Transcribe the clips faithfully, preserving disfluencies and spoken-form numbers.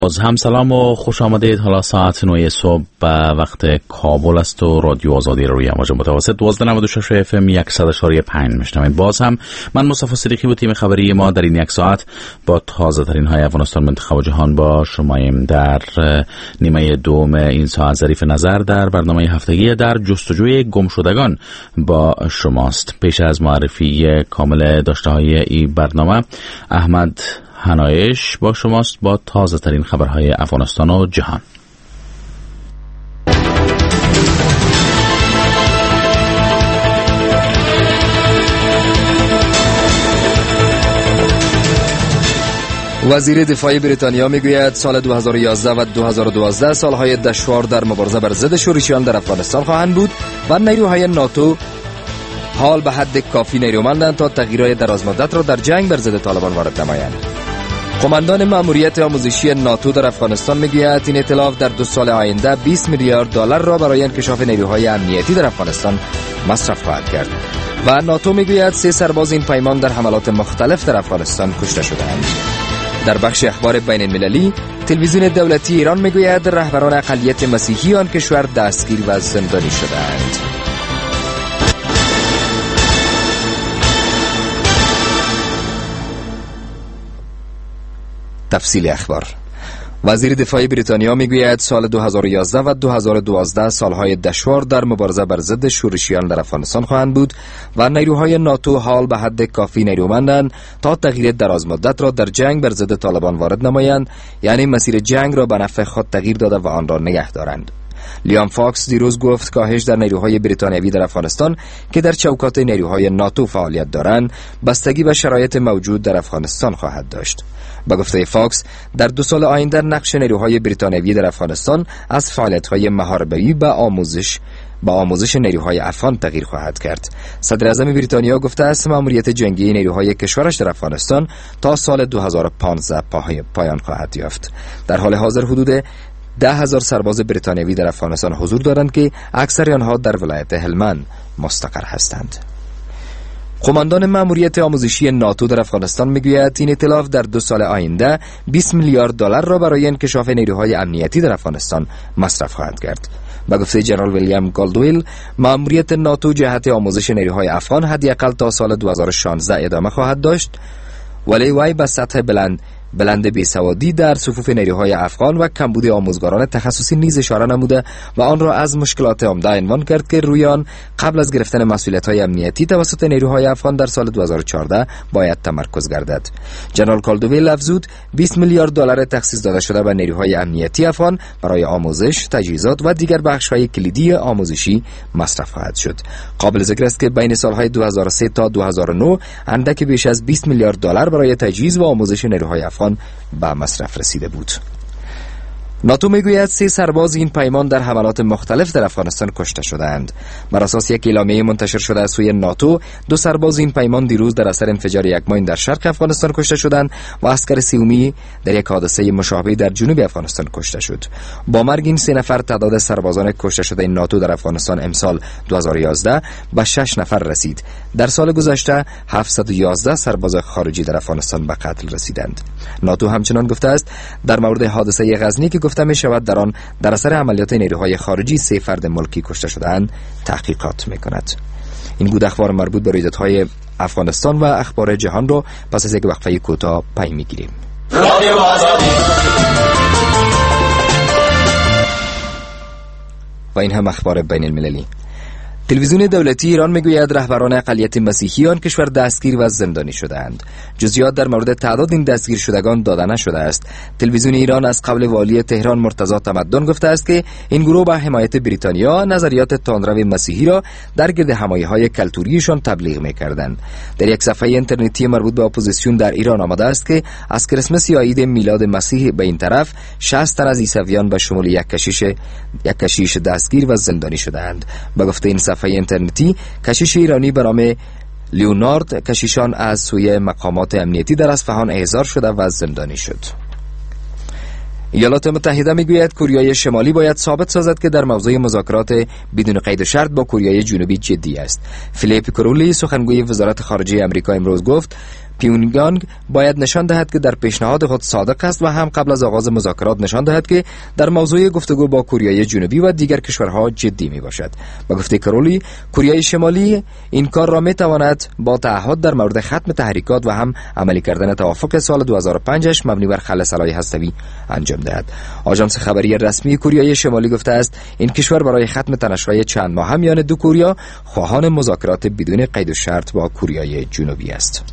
باز هم سلام و خوش آمدید. حالا ساعت نه صبح به وقت کابل است و رادیو آزادی روی امواج متوسط دوازده نود و شش اف ام صد و چهار و پنج میشنوید. باز هم من مصطفی صدیقی و تیم خبری ما در این یک ساعت با تازه ترین های افغانستان، منطقه و جهان با شماییم. در نیمه دوم این ساعت ظریف نظر در برنامه هفتگی در جستجوی گمشدگان با شماست. پیش از معرفی کامل داشته های این برنامه، احمد هنایش با شماست با تازه ترین خبرهای افغانستان و جهان. وزیر دفاع بریتانیا میگوید سال دو هزار و یازده و دو هزار و دوازده سالهای دشوار در مبارزه بر ضد شورشیان در افغانستان خواهند بود و نیروهای ناتو حال به حد کافی نیرومندند تا تغییرات درازمدت را در جنگ بر ضد طالبان وارد نمایند. قماندان مأموریت آموزشی ناتو در افغانستان میگوید این ائتلاف در دو سال آینده بیست میلیارد دلار را برای انکشاف نیروهای امنیتی در افغانستان مصرف خواهد کرد و ناتو میگوید سه سرباز این پیمان در حملات مختلف در افغانستان کشته شده‌اند. در بخش اخبار بین المللی، تلویزیون دولتی ایران میگوید رهبران اقلیت مسیحی آن کشور دستگیر و زندانی شده‌اند. تفصیل اخبار. وزیر دفاع بریتانیا میگوید سال دو هزار و یازده و دو هزار و دوازده سالهای دشوار در مبارزه بر ضد شورشیان در افغانستان خواهند بود و نیروهای ناتو حال به حد کافی نیرومندند تا تغییر درازمدت را در جنگ بر ضد طالبان وارد نمایند، یعنی مسیر جنگ را به نفع خود تغییر داده و آن را نگه دارند. لیام فاکس دیروز گفت کاهش در نیروهای بریتانیایی در افغانستان که در چوکات نیروهای ناتو فعالیت دارند بستگی به شرایط موجود در افغانستان خواهد داشت. با گفته فاکس در دو سال آینده نقش نیروهای بریتانیایی در افغانستان از فعالیت‌های محاربه‌ای به آموزش با آموزش نیروهای افغان تغییر خواهد کرد. صدر اعظم بریتانیا گفته است مأموریت جنگی نیروهای کشورش در افغانستان تا سال دو هزار و پانزده پایان خواهد یافت. در حال حاضر حدود ده هزار سرباز بریتانیایی در افغانستان حضور دارند که اکثر آنها در ولایت هلمند مستقر هستند. قماندان مأموریت آموزشی ناتو در افغانستان میگوید این ائتلاف در دو سال آینده بیست میلیارد دلار را برای انکشاف نیروهای امنیتی در افغانستان مصرف خواهد کرد. با گفته جنرال ویلیام گالدویل، مأموریت ناتو جهت آموزش نیروهای افغان حداقل تا سال دو هزار و شانزده ادامه خواهد داشت، ولی وی به سطح بلند بلند بیسوادی در صفوف نیروهای افغان و کمبود آموزگاران تخصصی نیز اشاره نموده و آن را از مشکلات عمده عنوان کرد که روی آن قبل از گرفتن مسئولیت‌های امنیتی توسط نیروهای افغان در سال دو هزار و چهارده باید تمرکز گردد. جنرال کالدویل افزود بیست میلیارد دلار تخصیص داده شده به نیروهای امنیتی افغان برای آموزش، تجهیزات و دیگر بخش‌های کلیدی آموزشی مصرف خواهد شد. قابل ذکر است که بین سال‌های دو هزار و سه تا دو هزار و نه اندک بیش از بیست میلیارد دلار برای تجهیز و آموزش نیروهای افغان به مصرف رسیده بود. ناتو میگوید سه سرباز این پیمان در حملات مختلف در افغانستان کشته شدند. بر اساس یک اعلامیه منتشر شده از سوی ناتو، دو سرباز این پیمان دیروز در اثر انفجار یک ماین در شرق افغانستان کشته شدند و عسکر سیومی در یک حادثه مشابه در جنوب افغانستان کشته شد. با مرگ این سه نفر تعداد سربازان کشته شده ناتو در افغانستان امسال دو هزار و یازده به شش نفر رسید. در سال گذشته هفتصد و یازده سرباز خارجی در افغانستان به قتل رسیدند. ناتو همچنان گفته است در مورد حادثه غزنی که گفته می شود در آن در اثر عملیات نیروهای خارجی سه فرد ملکی کشته شده‌اند تحقیقات می کند. این بود اخبار مربوط به رویدادهای افغانستان و اخبار جهان را پس از یک وقفه کوتاه پی می گیریم. و این هم اخبار بین المللی. تلویزیون دولتی ایران میگوید رهبران اقلیت مسیحی آن کشور دستگیر و زندانی شده‌اند. جزئیات در مورد تعداد این دستگیر شدگان داده نشده است. تلویزیون ایران از قبل والی تهران مرتضی تمدن گفته است که این گروه با حمایت بریتانیا نظریات تندرو مسیحی را در گرد همایه‌های کلتوریشان تبلیغ می‌کردند. در یک صفحه اینترنتی مربوط به اپوزیسیون در ایران آمده است که از کریسمس یا عید میلاد مسیح به این طرف شصت تن از عیسویان به شمول یک کشیش یک کشیش دستگیر و زندانی شده‌اند. با گفته این صفحه اینترنتی، کشیش ایرانی به نام لیونارد کشیشان از سوی مقامات امنیتی در اصفهان احضار شده و زندانی شد. ایالات متحده میگوید کوریای شمالی باید ثابت سازد که در موضوع مذاکرات بدون قید و شرط با کوریای جنوبی جدی است. فیلیپ کرولی سخنگوی وزارت خارجه آمریکا امروز گفت پیونگیانگ باید نشان دهد که در پیشنهاد خود صادق است و هم قبل از آغاز مذاکرات نشان دهد که در موضوع گفتگو با کره جنوبی و دیگر کشورها جدی می باشد. با گفته کرولی، کره شمالی این کار را می تواند با تعهد در مورد ختم تحریکات و هم عملی کردن توافق سال دو هزار و پنج مبنی بر خلع سلاح هسته‌ای انجام دهد. آژانس خبری رسمی کره شمالی گفته است این کشور برای ختم تنش‌های چند ماه میان دو کره خواهان مذاکرات بدون قید و شرط با کره جنوبی است.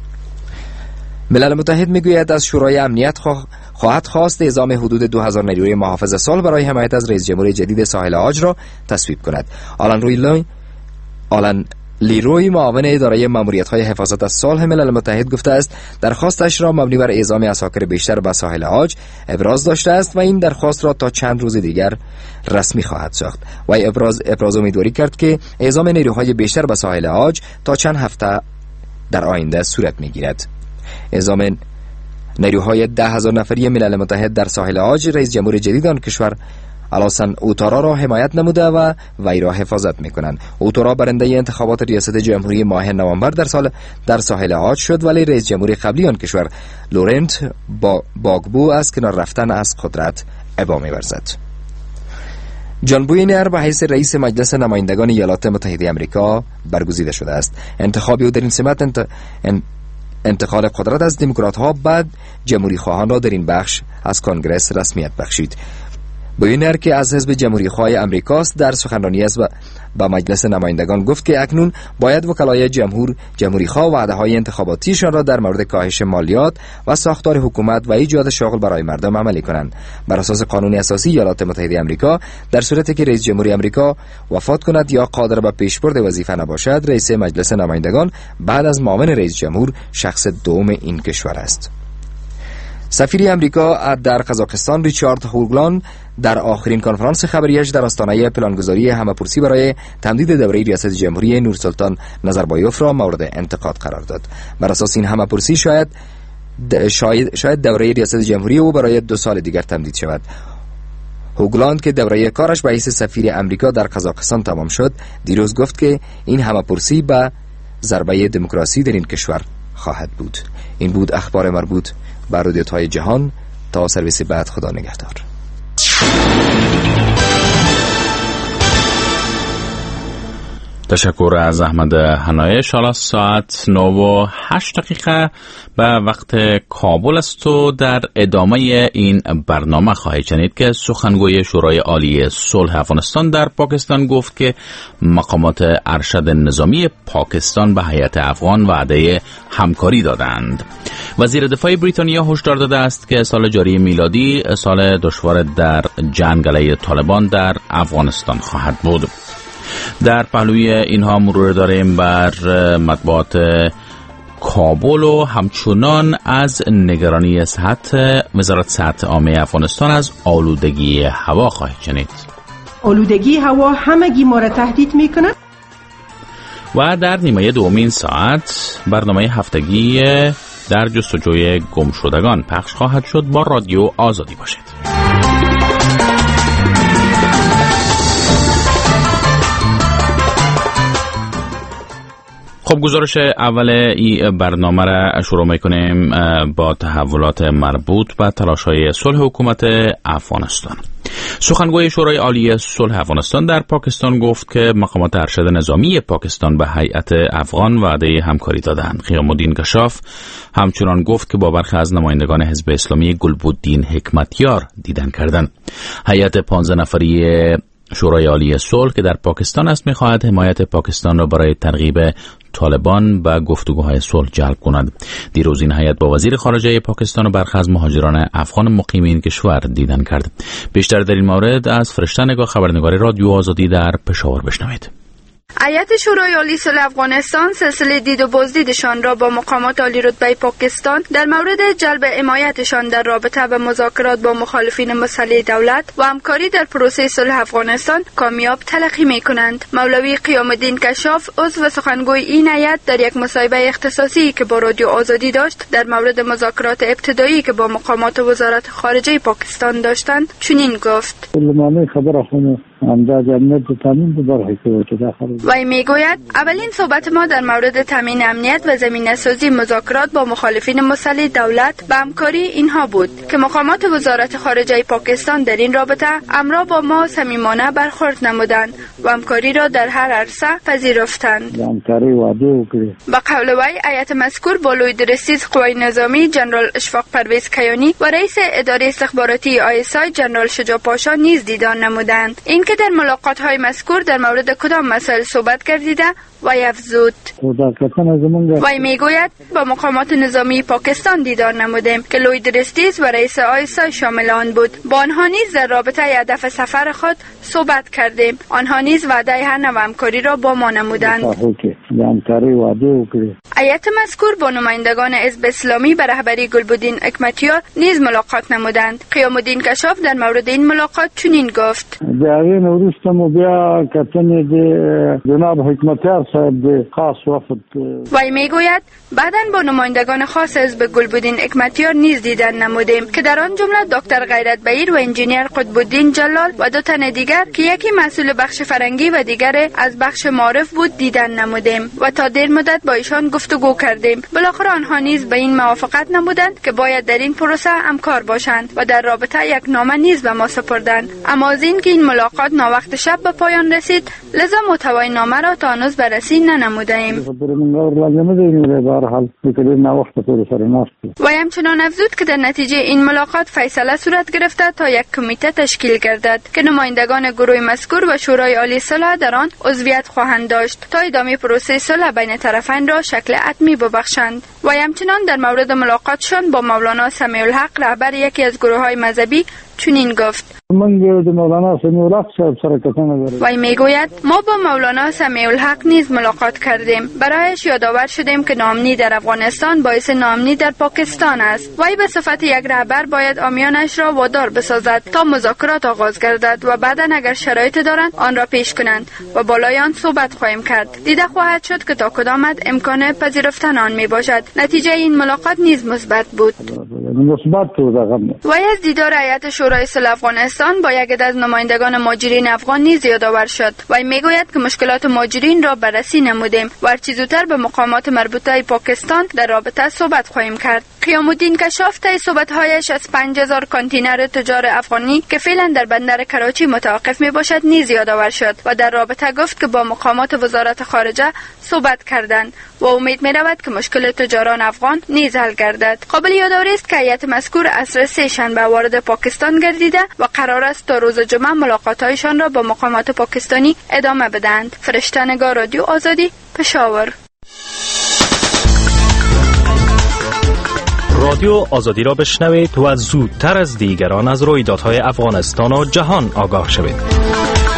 ملل متحد میگوید از شورای امنیت خواهد خواست اعزام حدود دو هزار نیروی محافظ سال برای حمایت از رئیس جمهور جدید ساحل عاج را تصویب کند. آلن رویلوی آلن لیروی معاون اداره ماموریت‌های حفاظت از صلح ملل متحد گفته است درخواستش را مبنی بر اعزام عساکر بیشتر به ساحل عاج ابراز داشته است و این درخواست را تا چند روز دیگر رسمی خواهد ساخت. و ابراز ابراز امیدواری کرد که اعزام نیروهای بیشتر به ساحل عاج تا چند هفته در آینده صورت می‌گیرد. اعزام نیروهای ده هزار نفری ملل متحد در ساحل عاج رئیس جمهور جدید آن کشور آلاسان اوتارا را حمایت نموده و وی را حفاظت می‌کنند. اوتارا برنده انتخابات ریاست جمهوری ماه نوامبر در سال در ساحل عاج شد، ولی رئیس جمهور قبلی آن کشور لورنت با باگبو از کنار رفتن از قدرت ابا می‌ورزد. جان بوینر به حیث رئیس مجلس نمایندگان ایالات متحده آمریکا برگزیده شده است. انتخاب او در این سمت انت... ان... انتقال قدرت از دموکرات‌ها بعد جمهوری خواهان را در این بخش از کنگره رسمیت بخشید. بوینر که از حزب جمهوری خواه امریکاست در سخنرانی است و با مجلس نمایندگان گفت که اکنون باید وکلای جمهور جمهوری خواه وعده‌های انتخاباتیشان را در مورد کاهش مالیات و ساختار حکومت و ایجاد شغل برای مردم عملی کنند. بر اساس قانون اساسی ایالات متحده آمریکا در صورتی که رئیس جمهوری آمریکا وفات کند یا قادر به پیشبرد وظیفه نباشد، رئیس مجلس نمایندگان بعد از معاون رئیس جمهور شخص دوم این کشور است. سفیر امریکا در قزاقستان ریچارد هوگلان در آخرین کنفرانس خبریش در آستانه پلانگذاری همه‌پرسی برای تمدید دوره ریاست جمهوری نورسلطان نظربایوف را مورد انتقاد قرار داد. بر اساس این همه‌پرسی شاید شاید شاید دوره ریاست جمهوری او برای دو سال دیگر تمدید شود. هوگلاند که دوره کارش به حیث سفیر امریکا در قزاقستان تمام شد، دیروز گفت که این همه‌پرسی به ضربه دموکراسی در این کشور خواهد بود. این بود اخبار مربوط بر رادیوهای جهان. تا سرویس بعد، خدا نگهدار. تشکر از احمد حنایش. حالا ساعت نه و هشت دقیقه به وقت کابل است و در ادامه این برنامه خواهید شنید که سخنگوی شورای عالی صلح افغانستان در پاکستان گفت که مقامات ارشد نظامی پاکستان به هیئت افغان وعده همکاری دادند. وزیر دفاع بریتانیا هشدار داده است که سال جاری میلادی سال دشوار در جنگ علیه طالبان در افغانستان خواهد بود. در پهلوی اینها مرور داریم بر مطبوعات کابل و همچنان از نگرانی صحت وزارت صحت عامه افغانستان از آلودگی هوا خواهید شنید. آلودگی هوا همگی ما را تهدید میکنه. و در نیمه دومین ساعت برنامه هفتگی در جستجوی گمشدگان پخش خواهد شد. با رادیو آزادی باشید. خب، گزارش اول این برنامه را شروع میکنیم با تحولات مربوط به تلاش‌های صلح حکومت افغانستان. سخنگوی شورای عالی صلح افغانستان در پاکستان گفت که مقامات ارشد نظامی پاکستان به هیئت افغان وعده همکاری دادند. قیام الدین کشاف همچنان گفت که با برخی از نمایندگان حزب اسلامی گلبدین حکمتیار دیدن کردند. هیئت پانزده نفری شورای عالی صلح که در پاکستان است می‌خواهد حمایت پاکستان را برای ترغیب طالبان به گفتگوهای صلح جلب کند. دیروز این هیئت با وزیر خارجه پاکستان و برخی از مهاجران افغان مقیم این کشور دیدن کرد. بیشتر در این مورد از فرشته نگاه، خبرنگار رادیو آزادی در پشاور بشنوید. هیئت شورای عالی صلح افغانستان سلسله دید و بازدیدشان را با مقامات عالی رتبه پاکستان در مورد جلب حمایتشان در رابطه با مذاکرات با مخالفین مسلح دولت و همکاری در پروسه صلح افغانستان کامیاب تلقی می‌کنند. مولوی قیام الدین کشاف عضو سخنگوی این هیئت در یک مصاحبه اختصاصی که با رادیو آزادی داشت در مورد مذاکرات ابتدایی که با مقامات وزارت خارجه پاکستان داشتند چنین گفت: خبر وی میگوید اولین صحبت ما در مورد تامین امنیت و زمینه سازی مذاکرات با مخالفین مسلح دولت به همکاری اینها بود که مقامات وزارت خارجه پاکستان در این رابطه امرا با ما صمیمانه برخورد نمودند و همکاری را در هر عرصه پذیرفتند. به قول وی هیئت مذکور با لویدرسیز قوای نظامی جنرال اشفاق پرویز کیانی و رئیس اداره استخباراتی آی اس آی جنرال شجاع پاشا نیز دیدار نمودند. اینکه در ملاقات های مذکور در مورد کدام مسائل صحبت گردیده وی افزود. وی میگوید با مقامات نظامی پاکستان دیدار نمودیم که لویدرسیز و رئیس آی اس آی شامل آن بود. با آنها نیز در رابطه هدف سفر خود صحبت کردیم. آنها نیز وعده هر نوع همکاری را با ما نمودند. هیئت مذکور با نمایندگان حزب اسلامی به رهبری گلبدین حکمتیار نیز ملاقات نمودند. قیام الدین کشاف در مورد این ملاقات چنین گفت: جناب حکمتیار صاحب خاص وفد. وی میگوید بعداً با نمایندگان خاص حزب گلبدین حکمتیار نیز دیدن نمودیم که در آن جمله دکتر غیرت بهیر و انجینیر قطب الدین جلال و دو تن دیگر که یکی مسئول بخش فرنگی و دیگر از بخش معارف بود دیدن نمودیم و تا دیر مدت با ایشان گفتگو کردیم. بالاخره آنها نیز به این موافقت نمودند که باید در این پروسه همکار باشند و در رابطه یک نامه نیز به ما سپردند. اما از این که این ملاقات ناوقت شب به پایان رسید لذا محتوای نامه را تا هنوز بررسی ننموده‌ایم. و همچنان افزود که در نتیجه این ملاقات فیصله صورت گرفته تا یک کمیته تشکیل گردد که نمایندگان گروه مذکور و شورای عالی صلح در آن عضویت خواهند داشت تا ادامه پروسه صلح بین طرفین را شکل حتمی ببخشند. و همچنان در مورد ملاقاتشان با مولانا سمیع الحق رهبر یکی از گروه‌های مذهبی چنین گفت: وی میگوید ما با مولانا سمیع الحق نیز ملاقات کردیم. برایش یادآور شدیم که ناامنی در افغانستان باعث ناامنی در پاکستان است. وی به صفت یک رهبر باید عامیانش را وادار بسازد تا مذاکرات آغاز گردد و بعدا اگر شرایط دارند آن را پیش کنند و بالای آن صحبت خواهیم کرد. دیده خواهد شد که تا کدام حد امکان پذیرفتن آن می باشد. نتیجه این ملاقات نیز مثبت بود. وی از دیدار هیئت شورای صلح افغانستان با یک از نمایندگان مهاجرین افغان نیز یادآور شد. وی میگوید که مشکلات مهاجرین را بررسی نمودیم و هر چه زودتر به مقامات مربوطه پاکستان در رابطه صحبت خواهیم کرد. قیام الدین کشاف طی صحبت‌هایش از پنج هزار کانتینر تجار افغانی که فعلا در بندر کراچی متوقف میباشد نیز یادآور شد و در رابطه گفت که با مقامات وزارت خارجه صحبت کردند و امید می‌رود که مشکل تجاران افغان نیز حل گردد. قابل یادآوری است که هیئت مذکور عصر سه شنبه وارد پاکستان گردیده و قرار است تا روز جمعه ملاقات‌هایشان را با مقامات پاکستانی ادامه بدهند. فرشته نگار، رادیو آزادی، پشاور. رادیو آزادی را بشنوید و زودتر از دیگران از رویدادهای افغانستان و جهان آگاه شوید.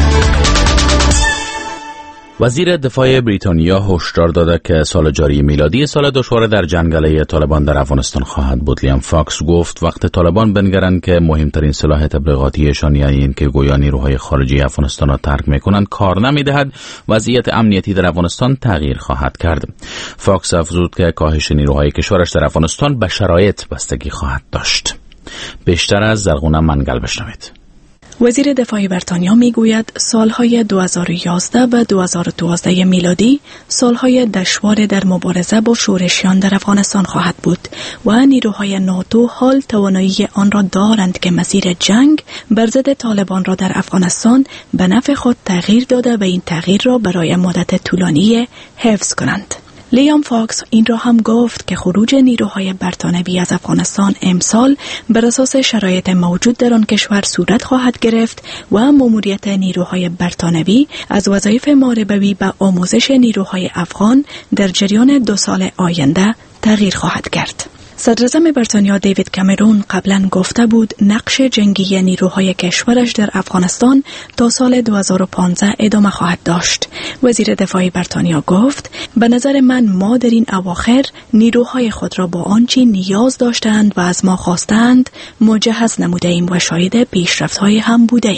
وزیر دفاع بریتانیا هشدار داده که سال جاری میلادی سال دشوار در جنگل طالبان در افغانستان خواهد بود. لیام فاکس گفت وقت طالبان بنگرند که مهمترین سلاح تبلیغاتیشان، یعنی این که گویا نیروهای خارجی افغانستان را ترک میکنند، کار نمیدهد، وضعیت امنیتی در افغانستان تغییر خواهد کرد. فاکس افزود که کاهش نیروهای کشورش در افغانستان به شرایط بستگی خواهد داشت. بیشتر از زرغونه منگل بشنوید. وزیر دفاع بریتانیا میگوید سالهای دو هزار و یازده و دو هزار و دوازده میلادی سالهای دشوار در مبارزه با شورشیان در افغانستان خواهد بود و نیروهای ناتو حال توانایی آن را دارند که مسیر جنگ بر ضد طالبان را در افغانستان به نفع خود تغییر داده و این تغییر را برای مدت طولانی حفظ کنند. لیام فاکس این را هم گفت که خروج نیروهای بریتانوی از افغانستان امسال بر اساس شرایط موجود در آن کشور صورت خواهد گرفت و ماموریت نیروهای بریتانوی از وظایف محاربوی به آموزش نیروهای افغان در جریان دو سال آینده تغییر خواهد کرد. صدراعظم بریتانیا دیوید کامرون قبلا گفته بود نقش جنگی نیروهای کشورش در افغانستان تا سال دو هزار و پانزده ادامه خواهد داشت. وزیر دفاع بریتانیا گفت به نظر من ما در این اواخر نیروهای خود را با آنچه نیاز داشتند و از ما خواستند مجهز نموده ایم و شاهد پیشرفت‌های هم بوده ایم.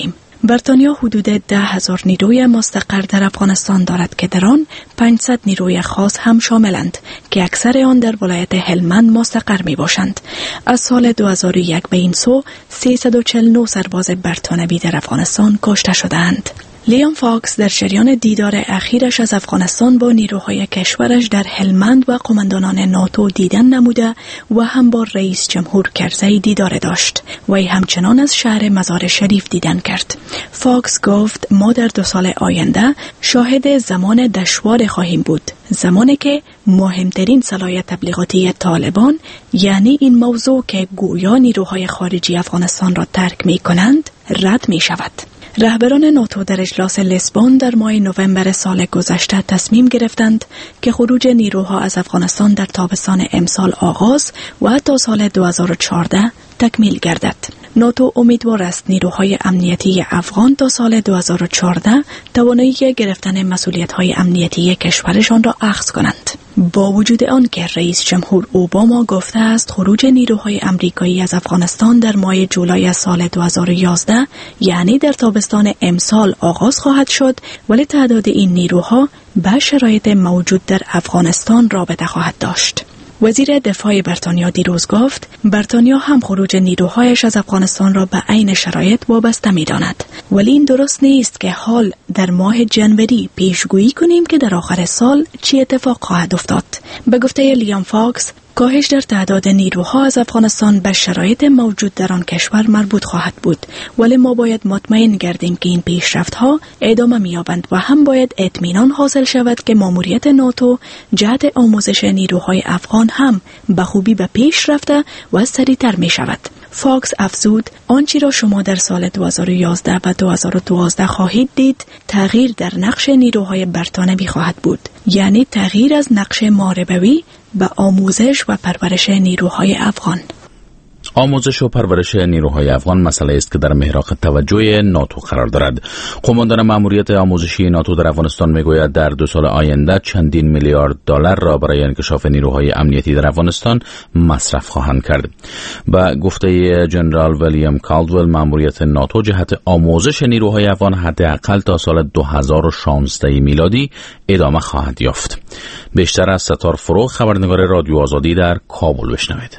بریتانیا حدود ده هزار نیروی مستقر در افغانستان دارد که در آن پانصد نیروی خاص هم شاملند که اکثر آن در ولایت هلمند مستقر می باشند. از سال دو هزار و یک به این سو سیصد و چهل و نه سرباز بریتانوی در افغانستان کشته شدند. لیام فاکس در جریان دیدار اخیرش از افغانستان با نیروهای کشورش در هلمند و قماندانان ناتو دیدن نموده و هم با رئیس جمهور کرزی دیدار داشت و همچنان از شهر مزار شریف دیدن کرد. فاکس گفت ما در دو سال آینده شاهد زمان دشوار خواهیم بود، زمانی که مهمترین صلاحیت تبلیغاتی طالبان، یعنی این موضوع که گویا نیروهای خارجی افغانستان را ترک می کنند، رد می شود. رهبران ناتو در اجلاس لیسبون در ماه نوامبر سال گذشته تصمیم گرفتند که خروج نیروها از افغانستان در تابستان امسال آغاز و تا سال دو هزار و چهارده تکمیل گردد. ناتو امیدوار است نیروهای امنیتی افغان تا سال دو هزار و چهارده توانایی گرفتن مسئولیت‌های امنیتی کشورشان را اخذ کنند. با وجود آن که رئیس جمهور اوباما گفته است خروج نیروهای امریکایی از افغانستان در ماه جولای سال دو هزار و یازده یعنی در تابستان امسال آغاز خواهد شد، ولی تعداد این نیروها با شرایط موجود در افغانستان رابطه خواهد داشت. وزیر دفاع بریتانیا دیروز گفت بریتانیا هم خروج نیروهایش از افغانستان را به عین شرایط وابسته می‌داند، ولی این درست نیست که حال در ماه جنوری پیشگویی کنیم که در آخر سال چه اتفاق خواهد افتاد. به گفته لیام فاکس، کاهش در تعداد نیروها از افغانستان به شرایط موجود در آن کشور مربوط خواهد بود، ولی ما باید مطمئن گردیم که این پیشرفت‌ها ادامه می‌یابند و هم باید اطمینان حاصل شود که ماموریت ناتو جهت آموزش نیروهای افغان هم به خوبی به پیش رفته و سریع‌تر می‌شود. فاکس افزود آنچه را شما در سال دو هزار و یازده و دو هزار و دوازده خواهید دید تغییر در نقش نیروهای بریتانوی خواهد بود، یعنی تغییر از نقش محاربوی به آموزش و پرورش نیروهای افغان. آموزش و پرورش نیروهای افغان مسئله است که در محراق توجه ناتو قرار دارد. قماندان مأموریت آموزشی ناتو در افغانستان میگوید در دو سال آینده چندین میلیارد دلار را برای انکشاف نیروهای امنیتی در افغانستان مصرف خواهند کرد. با گفته جنرال ویلیام کالدول، مأموریت ناتو جهت آموزش نیروهای افغان حداقل تا سال دو هزار و شانزده میلادی ادامه خواهد یافت. بیشتر از ستار فروغ، خبرنگار رادیو آزادی، در کابل بشنوید.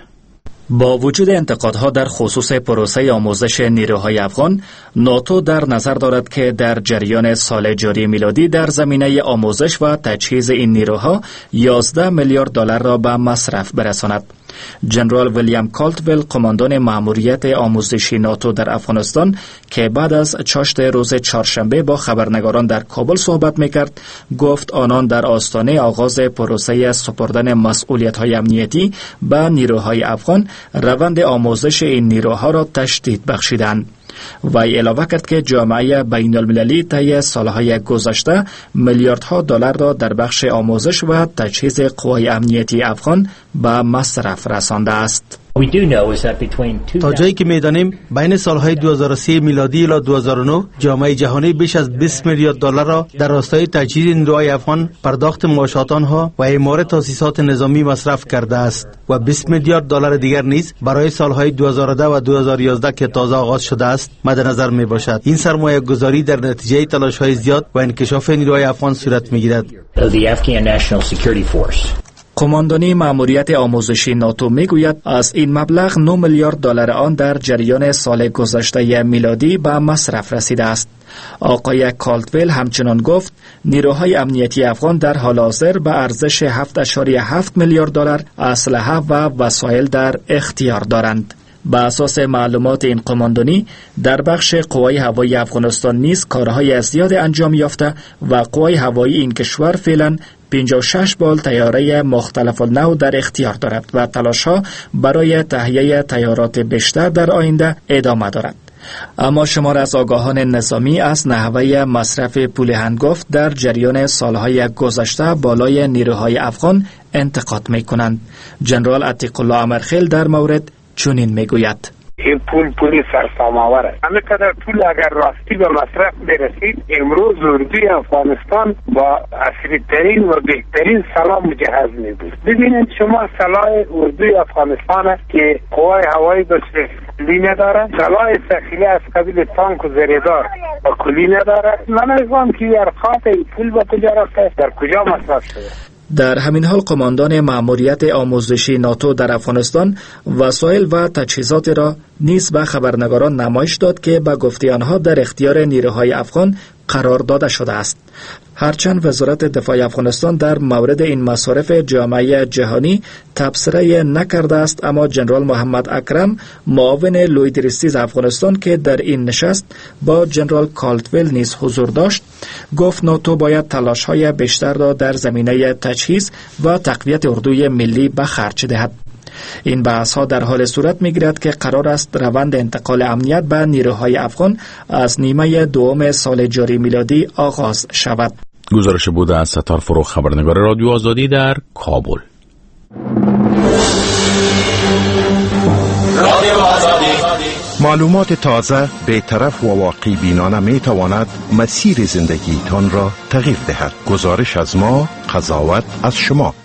با وجود انتقادها در خصوص پروسه آموزش نیروهای افغان، ناتو در نظر دارد که در جریان سال جاری میلادی در زمینه آموزش و تجهیز این نیروها یازده میلیارد دلار را به مصرف برساند. جنرال ویلیام کالدول، قماندان مأموریت آموزشی ناتو در افغانستان که بعد از چاشت روز چهارشنبه با خبرنگاران در کابل صحبت میکرد، گفت آنان در آستانه آغاز پروسه سپردن مسئولیت‌های امنیتی به نیروهای افغان روند آموزش این نیروها را تشدید بخشیدند. وی علاوه کرد که جامعه بین المللی طی سالهای گذشته میلیاردها دلار را در بخش آموزش و تجهیز قوای امنیتی افغان به مصرف رسانده است. تا جایی که می‌دانیم بین سالهای دو هزار و سه میلادی الی دو هزار و نه جامعه جهانی بیش از بیست میلیارد دلار را در راستای تجهیز نیروهای افغان، پرداخت معاشات آنها و اعمار تاسیسات نظامی مصرف کرده است و بیست میلیارد دلار دیگر نیز برای سالهای دو هزار و ده و دو هزار و یازده که تازه آغاز شده است مد نظر می باشد. این سرمایه گذاری در نتیجه تلاش‌های زیاد و انکشاف نیروهای افغان صورت می‌گیرد. قماندانی مأموریت آموزشی ناتو میگوید از این مبلغ نه میلیارد دلار آن در جریان سال گذشته میلادی به مصرف رسیده است. آقای کالدول همچنان گفت نیروهای امنیتی افغان در حال حاضر به ارزش هفت ممیز هفت میلیارد دلار اسلحه و وسایل در اختیار دارند. به اساس معلومات این قماندانی در بخش قوای هوایی افغانستان نیز کارهای زیاد انجام یافته و قوای هوایی این کشور فعلا پنجاه و شش بال طیاره مختلف النوع در اختیار دارد و تلاش‌ها برای تهیه طیارات بیشتر در آینده ادامه دارد. اما شمار از آگاهان نظامی از نحوه مصرف پول هنگفت در جریان سالهای گذشته بالای نیروهای افغان انتقاد می‌کنند. جنرال عتیق الله امرخیل در مورد چنین میگوید: این پول پول سرسام‌آور است. همه قدر پول اگر راستی به مصرف برسید، امروز اردوی افغانستان با عصری‌ترین و بهترین سلاح مجهز می بود. ببینید شما سلاح اردوی افغانستان که قوای هوایی داشته لینه داره، سلاح سخیله از قبیل تانک و زریدار کلی نداره. من نمی‌فهم که ارقام این پول به کجا رفته، در کجا مصرف شده. در همین حال قماندان مأموریت آموزشی ناتو در افغانستان وسایل و تجهیزات را نیز به خبرنگاران نمایش داد که به گفته آنها در اختیار نیروهای افغان قرار داده شده است. هرچند وزارت دفاع افغانستان در مورد این مصارف جامعه جهانی تبصره نکرده است، اما جنرال محمد اکرم معاون لویدریستیز افغانستان که در این نشست با جنرال کالتویل نیز حضور داشت گفت ناتو باید تلاش‌های بیشتر را در زمینه تجهیز و تقویت اردوی ملی به خرج دهد. این بحث ها در حال صورت میگیرد که قرار است روند انتقال امنیت به نیروهای افغان از نیمه دوم سال جاری میلادی آغاز شود. گزارش بوده از ستار فروغ، خبرنگار رادیو آزادی در کابل. رادیو آزادی، معلومات تازه، بی‌طرف و واقعی بینانه می تواند مسیر زندگی تان را تغییر دهد. گزارش از ما، قضاوت از شما.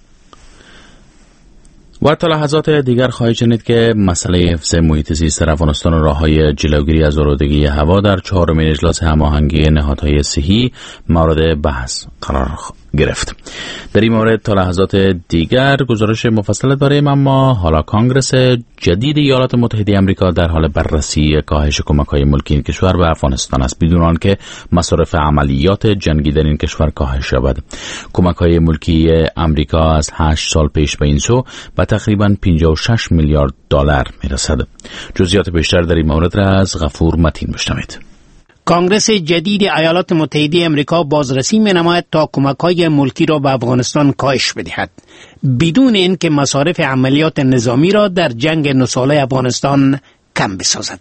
و تا لحظات دیگر خواهید شنید که مسئله حفظ محیط زیست در افغانستان و راه‌های جلوگیری از آلودگی هوا در چهارمین اجلاس هماهنگی نهادهای صحی مورد بحث قرار گرفت. در این مورد تا لحظات دیگر گزارش مفصل داریم، اما حالا کانگرس جدید ایالات متحده آمریکا در حال بررسی کاهش کمک‌های ملکی این کشور به افغانستان است بدون آنکه مصارف عملیات جنگی در این کشور کاهش یابد. کمک‌های ملکی آمریکا از هشت سال پیش به این سو به تقریباً پنجاه و شش میلیارد دلار میرسد. جزئیات بیشتر در این مورد را از غفور متین بشنوید. کانگرس جدید ایالات متحده آمریکا بازرسی می‌نماید تا کمک‌های ملکی را به افغانستان کاهش بدهد بدون اینکه مصارف عملیات نظامی را در جنگ نو ساله افغانستان کم بسازد.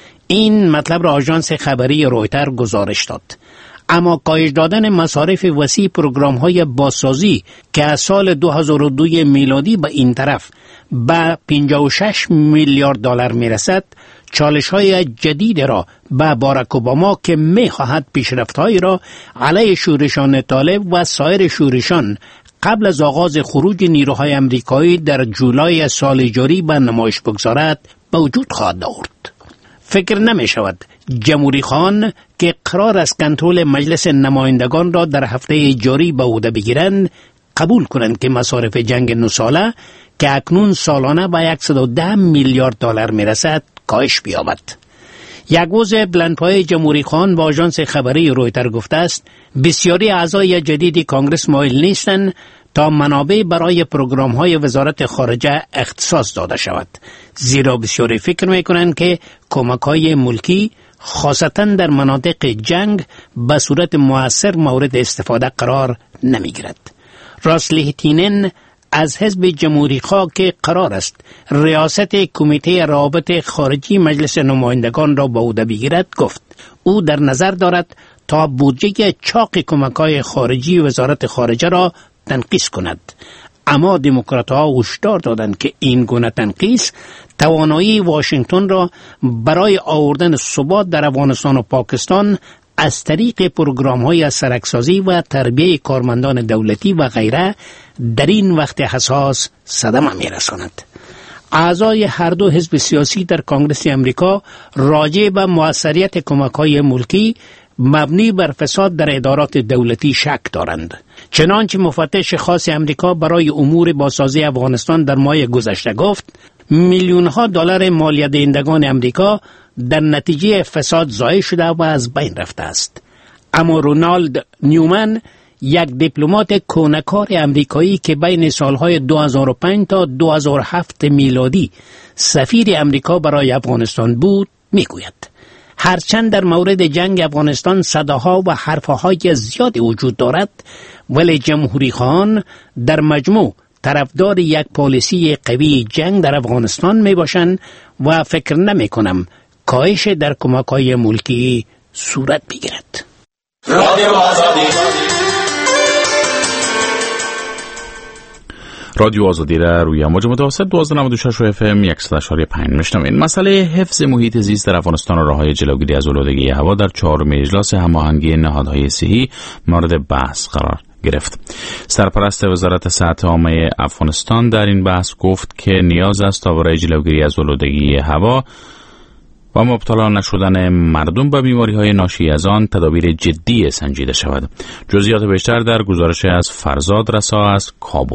این مطلب را آژانس خبری رویتر گزارش داد. اما کاهش دادن مصارف وسیع پروگرام‌های بازسازی که از سال دو هزار و دو میلادی به این طرف به پنجاه و شش میلیارد دلار میرسد، چالش‌های جدید را به باراک اوباما که می‌خواهد پیشرفت‌هایی را علیه شورشان طالب و سایر شورشان قبل از آغاز خروج نیروهای آمریکایی در جولای سال جاری به نمایش بگذارد به وجود خواهد آورد. فکر نمی شود جمهوری خان که قرار است کنترل مجلس نمایندگان را در هفته جاری به عهده بگیرند قبول کنند که مصارف جنگ نو ساله که اکنون سالانه به صد و ده میلیارد دلار میرسد کاهش بیابد. یک عضو بلندپایه جمهوری خان با آژانس خبری رویتر گفته است بسیاری اعضای جدید کانگرس مایل نیستند تا منابع برای پروگرام‌های وزارت خارجه اختصاص داده شود، زیرا بسیاری فکر می‌کنند که کمک‌های ملکی خاصتاً در مناطق جنگ به صورت مؤثر مورد استفاده قرار نمی‌گیرد. راسلی تینن از حزب جمهوری خواه که قرار است ریاست کمیته روابط خارجی مجلس نمایندگان را به عهده بگیرد گفت او در نظر دارد تا بودجه چاق کمک‌های خارجی وزارت خارجه را تنقیص کند، اما دموکرات‌ها هشدار دادند که این گونه تنقیص توانایی واشنگتن را برای آوردن ثبات در افغانستان و پاکستان از طریق پروگرام‌های سرکسازی و تربیت کارمندان دولتی و غیره در این وقت حساس صدمه می‌رساند. اعضای هر دو حزب سیاسی در کانگرس امریکا راجع به موثریت کمک‌های ملکی مبنی بر فساد در ادارات دولتی شک دارند. چنانچه مفتش خاص امریکا برای امور بازسازی افغانستان در ماه گذشته گفت میلیون‌ها دلار مالیه دهندگان امریکا در نتیجه فساد ضایع شده و از بین رفته است. اما رونالد نیومن، یک دیپلمات کهنه‌کار امریکایی که بین سالهای دو هزار و پنج تا دو هزار و هفت میلادی سفیر امریکا برای افغانستان بود، میگوید هرچند در مورد جنگ افغانستان صداها و حرفهای زیاد وجود دارد، ولی جمهوری خان در مجموع طرفدار یک پالیسی قوی جنگ در افغانستان می باشند و فکر نمی کنم کاهش در کمک‌های ملکی صورت بگیرد. رادیو آزادی رادیو آزادی را روی امواج متوسط دوازده نود و شش اف ام صد و شش پنج میشنوید. مسئله حفظ محیط زیست در افغانستان و راه‌های جلوگیری از آلودگی هوا در چهارمین اجلاس هماهنگی نهادهای صحی مورد بحث قرار گرفت. سرپرست وزارت صحت عامه افغانستان در این بحث گفت که نیاز است تا برای جلوگیری از آلودگی هوا و مبتلا نشدن مردم به بیماری‌های ناشی از آن تدابیر جدی سنجیده شود. جزئیات بیشتر در گزارش از فرزاد رسا از کابل.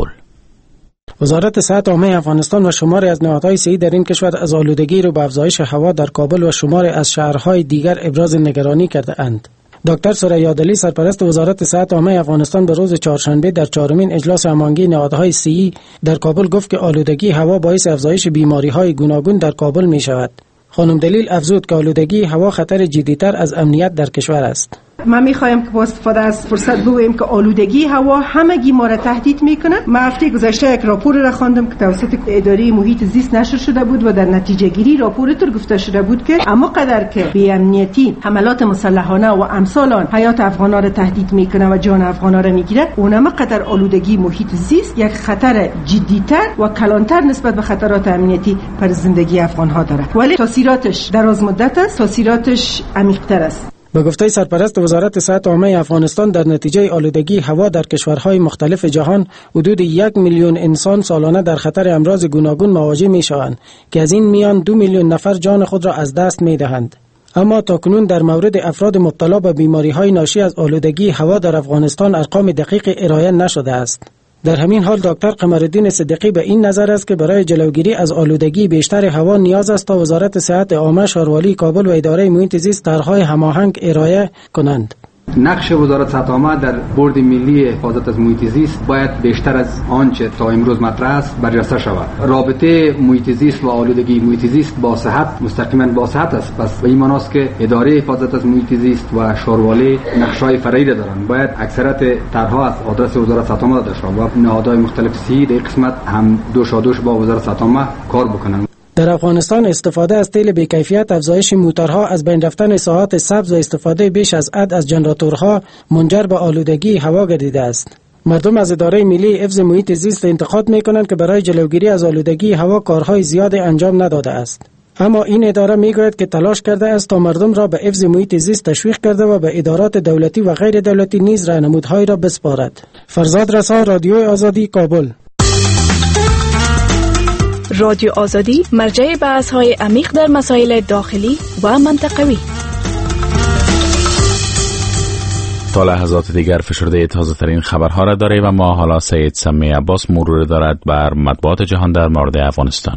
وزارت صحت عامه افغانستان و شماری از نهادهای صحی در این کشور از آلودگی رو به افزایش هوا در کابل و شماری از شهرهای دیگر ابراز نگرانی کرده اند. دکتر ثریا دلی سرپرست وزارت صحت عامه افغانستان به روز چهارشنبه در چهارمین اجلاس هماهنگی نهادهای صحی در کابل گفت که آلودگی هوا باعث افزایش بیماری‌های گوناگون در کابل می شود. خانم دلیل افزود که آلودگی هوا خطر جدی‌تر از امنیت در کشور است. ما میخوایم که با استفاده از فرصت بگوییم که آلودگی هوا همگی ما را تهدید میکنه. ما هفته گذشته یک راپور را خواندم که توسط اداره محیط زیست نشر شده بود و در نتیجه گیری راپور تر گفته شده بود که اما قدر که بی امنیتی، حملات مسلحانه و امثال آن حیات افغانا را تهدید میکنه و جان افغانا را میگیره، اونم قدر آلودگی محیط زیست یک خطر جدی‌تر و کلانتر نسبت به خطرات امنیتی پر زندگی افغان ها داره. ولی تاثیراتش دراز مدت است، تاثیراتش عمیق‌تر است. به گفته سرپرست وزارت صحت عامه افغانستان در نتیجه آلودگی هوا در کشورهای مختلف جهان حدود یک میلیون انسان سالانه در خطر امراض گوناگون مواجه می شوند که از این میان دو میلیون نفر جان خود را از دست می دهند. اما تاکنون در مورد افراد مبتلا به بیماری‌های ناشی از آلودگی هوا در افغانستان ارقام دقیق ارائه نشده است. در همین حال دکتر قمرالدین صدیقی به این نظر است که برای جلوگیری از آلودگی بیشتر هوا نیاز است تا وزارت صحت عامه، شاروالی کابل و اداره محیط زیست طرح‌های هماهنگ ارائه کنند. نقش وزارت صحت عامه در بورد ملی حفاظت از محیط زیست باید بیشتر از آنچه تا امروز مطرح است بررسی شود. رابطه محیط زیست و آلودگی محیط زیست با صحت مستقیما با صحت است. پس به این معنی است که اداره حفاظت از محیط زیست و شاروالی نقش‌های فرعی دارند. باید اکثریت طرح‌ها از آدرس وزارت صحت عامه داده شود و نهادهای مختلف صحی در قسمت هم دوشادوش با وزارت صحت عامه کار بکنند. در افغانستان استفاده از تیل بی‌کیفیت، افزایش موتورها، از بین رفتن ساحات سبز و استفاده بیش از حد از جنراتورها منجر به آلودگی هوا گردیده است. مردم از اداره ملی حفظ محیط زیست انتقاد می‌کنند که برای جلوگیری از آلودگی هوا کارهای زیادی انجام نداده است. اما این اداره میگوید که تلاش کرده است تا مردم را به حفظ محیط زیست تشویق کرده و به ادارات دولتی و غیر دولتی نیز راهنمودهای را بسپارد. فرزاد رسا، رادیو آزادی، کابل. رادیو آزادی مرجع بحث‌های عمیق در مسائل داخلی و منطقوی. تا لحظات دیگر فشرده تازه ترین خبرها را داریم و ما حالا سید سمی عباس مرور دارد بر مطبوعات جهان در مورد افغانستان.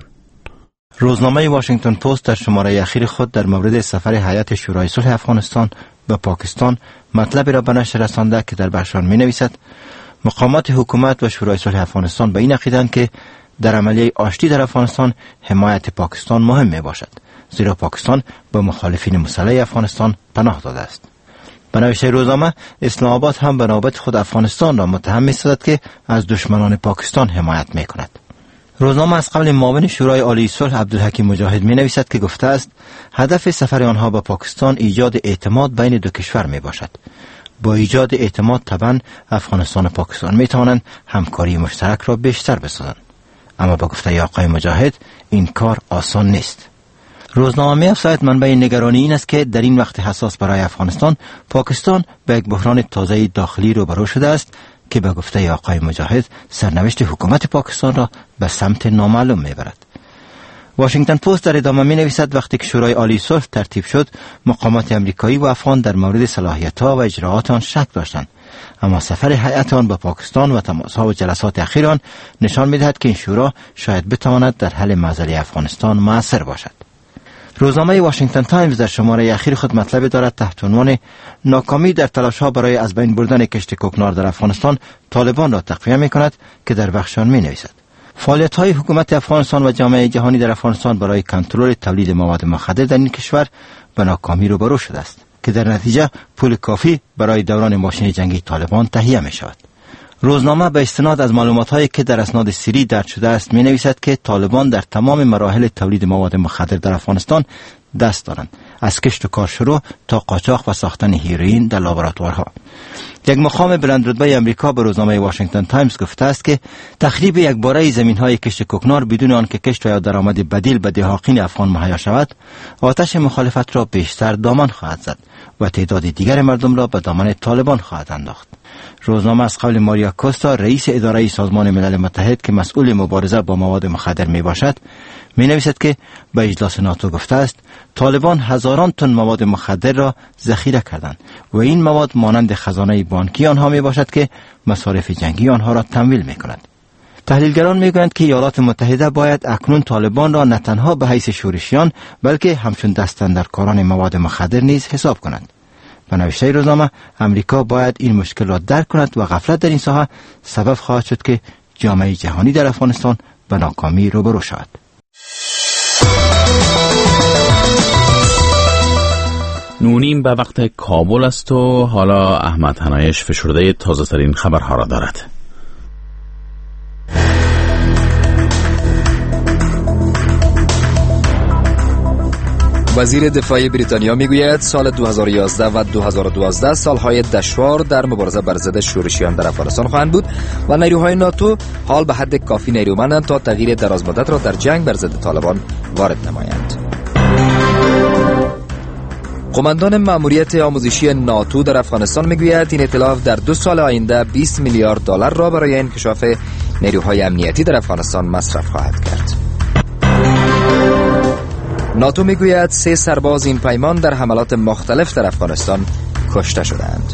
روزنامه واشنگتن پست در شماره اخیر خود در مورد سفر هیئت شورای صلح افغانستان به پاکستان مطلبی را به نشر رسانده که در بخشان می نویسد مقامات حکومت و شورای صلح افغانستان به این عقیدند که در عملیه آشتی در افغانستان حمایت پاکستان مهم می باشد، زیرا پاکستان به مخالفین مسلح افغانستان پناه داده است. به نوشته روزنامه، اسلام آباد هم به نوبت خود افغانستان را متهم می سازد که از دشمنان پاکستان حمایت می کند. روزنامه از قبل معاون شورای عالی صلح عبدالحکیم مجاهد می نویسد که گفته است هدف سفر آنها به پاکستان ایجاد اعتماد بین دو کشور می باشد. با ایجاد اعتماد طبعا افغانستان و پاکستان می توانند همکاری مشترک را بیشتر بسازند. اما با گفته آقای مجاهد این کار آسان نیست. روزنامه می افزاید منبع نگرانی این است که در این وقت حساس برای افغانستان پاکستان به یک بحران تازه داخلی روبرو شده است که به گفته آقای مجاهد سرنوشت حکومت پاکستان را به سمت نامعلوم می برد. واشنگتن پست در ادامه می نویسد وقتی که شورای عالی صلح ترتیب شد مقامات امریکایی و افغان در مورد صلاحیت‌ها و اجراعات آن شک داشتند، اما سفر هیئت آن به پاکستان و تماس‌ها و جلسات اخیر آن نشان می‌دهد که این شورا شاید بتواند در حل معضله افغانستان مؤثر باشد. روزنامه واشنگتن تایمز در شماره اخیر خود مطلب دارد تحت عنوان ناکامی در تلاش‌ها برای از بین بردن کشت کوکنار در افغانستان طالبان را تقویه می‌کند که در بخشان می‌نویسد فعالیت‌های حکومت افغانستان و جامعه جهانی در افغانستان برای کنترل تولید مواد مخدر در این کشور به ناکامی روبرو شده است که در نتیجه پول کافی برای دوران ماشین جنگی طالبان تهیه می شود. روزنامه به استناد از معلومات‌هایی که در اسناد سری درج شده است می نویسد که طالبان در تمام مراحل تولید مواد مخدر در افغانستان دست دارند، از کشت و کار شروع تا قاچاق و ساختن هیروئین در لابراتوارها. یک مقام بلندرتبه امریکا به روزنامه واشنگتن تایمز گفته است که تخریب یک باره زمین‌های کشت کوکنار بدون آنکه کشت یا درآمد بدیل به دهاقین افغان مهیا شود، آتش مخالفت را بیشتر دامن خواهد زد و تعداد دیگر مردم را به دامن طالبان خواهد انداخت. روزنامه از قول ماریا کوستا، رئیس اداره سازمان ملل متحد که مسئول مبارزه با مواد مخدر می باشد، می نویسد که به اجلاس ناتو گفته است طالبان هزاران تن مواد مخدر را ذخیره کردند و این مواد مانند خزانه بانکی آنها می باشد که مصارف جنگی آنها را تمویل می کند. تحلیلگران می گویند که ایالات متحده باید اکنون طالبان را نه تنها به حیث شورشیان بلکه همچون دستاندرکاران مواد مخدر نیز حساب کند. به نوشته روزنامه، امریکا باید این مشکل را درک کند و غفلت در این ساحه سبب خواهد شد که جامعه جهانی در افغانستان به ناکامی روبرو شود. نونیم به وقت کابل است و حالا احمد حنایش فشرده تازه ترین خبرها را دارد. وزیر دفاع بریتانیا میگوید سال دو هزار و یازده و دو هزار و دوازده سالهای دشوار در مبارزه بر ضد شورشیان در افغانستان خواهند بود و نیروهای ناتو حال به حد کافی نیرومندند تا تغییر درازمدت را در جنگ بر ضد طالبان وارد نمایند. قماندان مأموریت آموزشی ناتو در افغانستان میگوید این ائتلاف در دو سال آینده بیست میلیارد دلار را برای انکشاف نیروهای امنیتی در افغانستان مصرف خواهد کرد. ناتو میگوید سه سرباز این پیمان در حملات مختلف در افغانستان کشته شدند.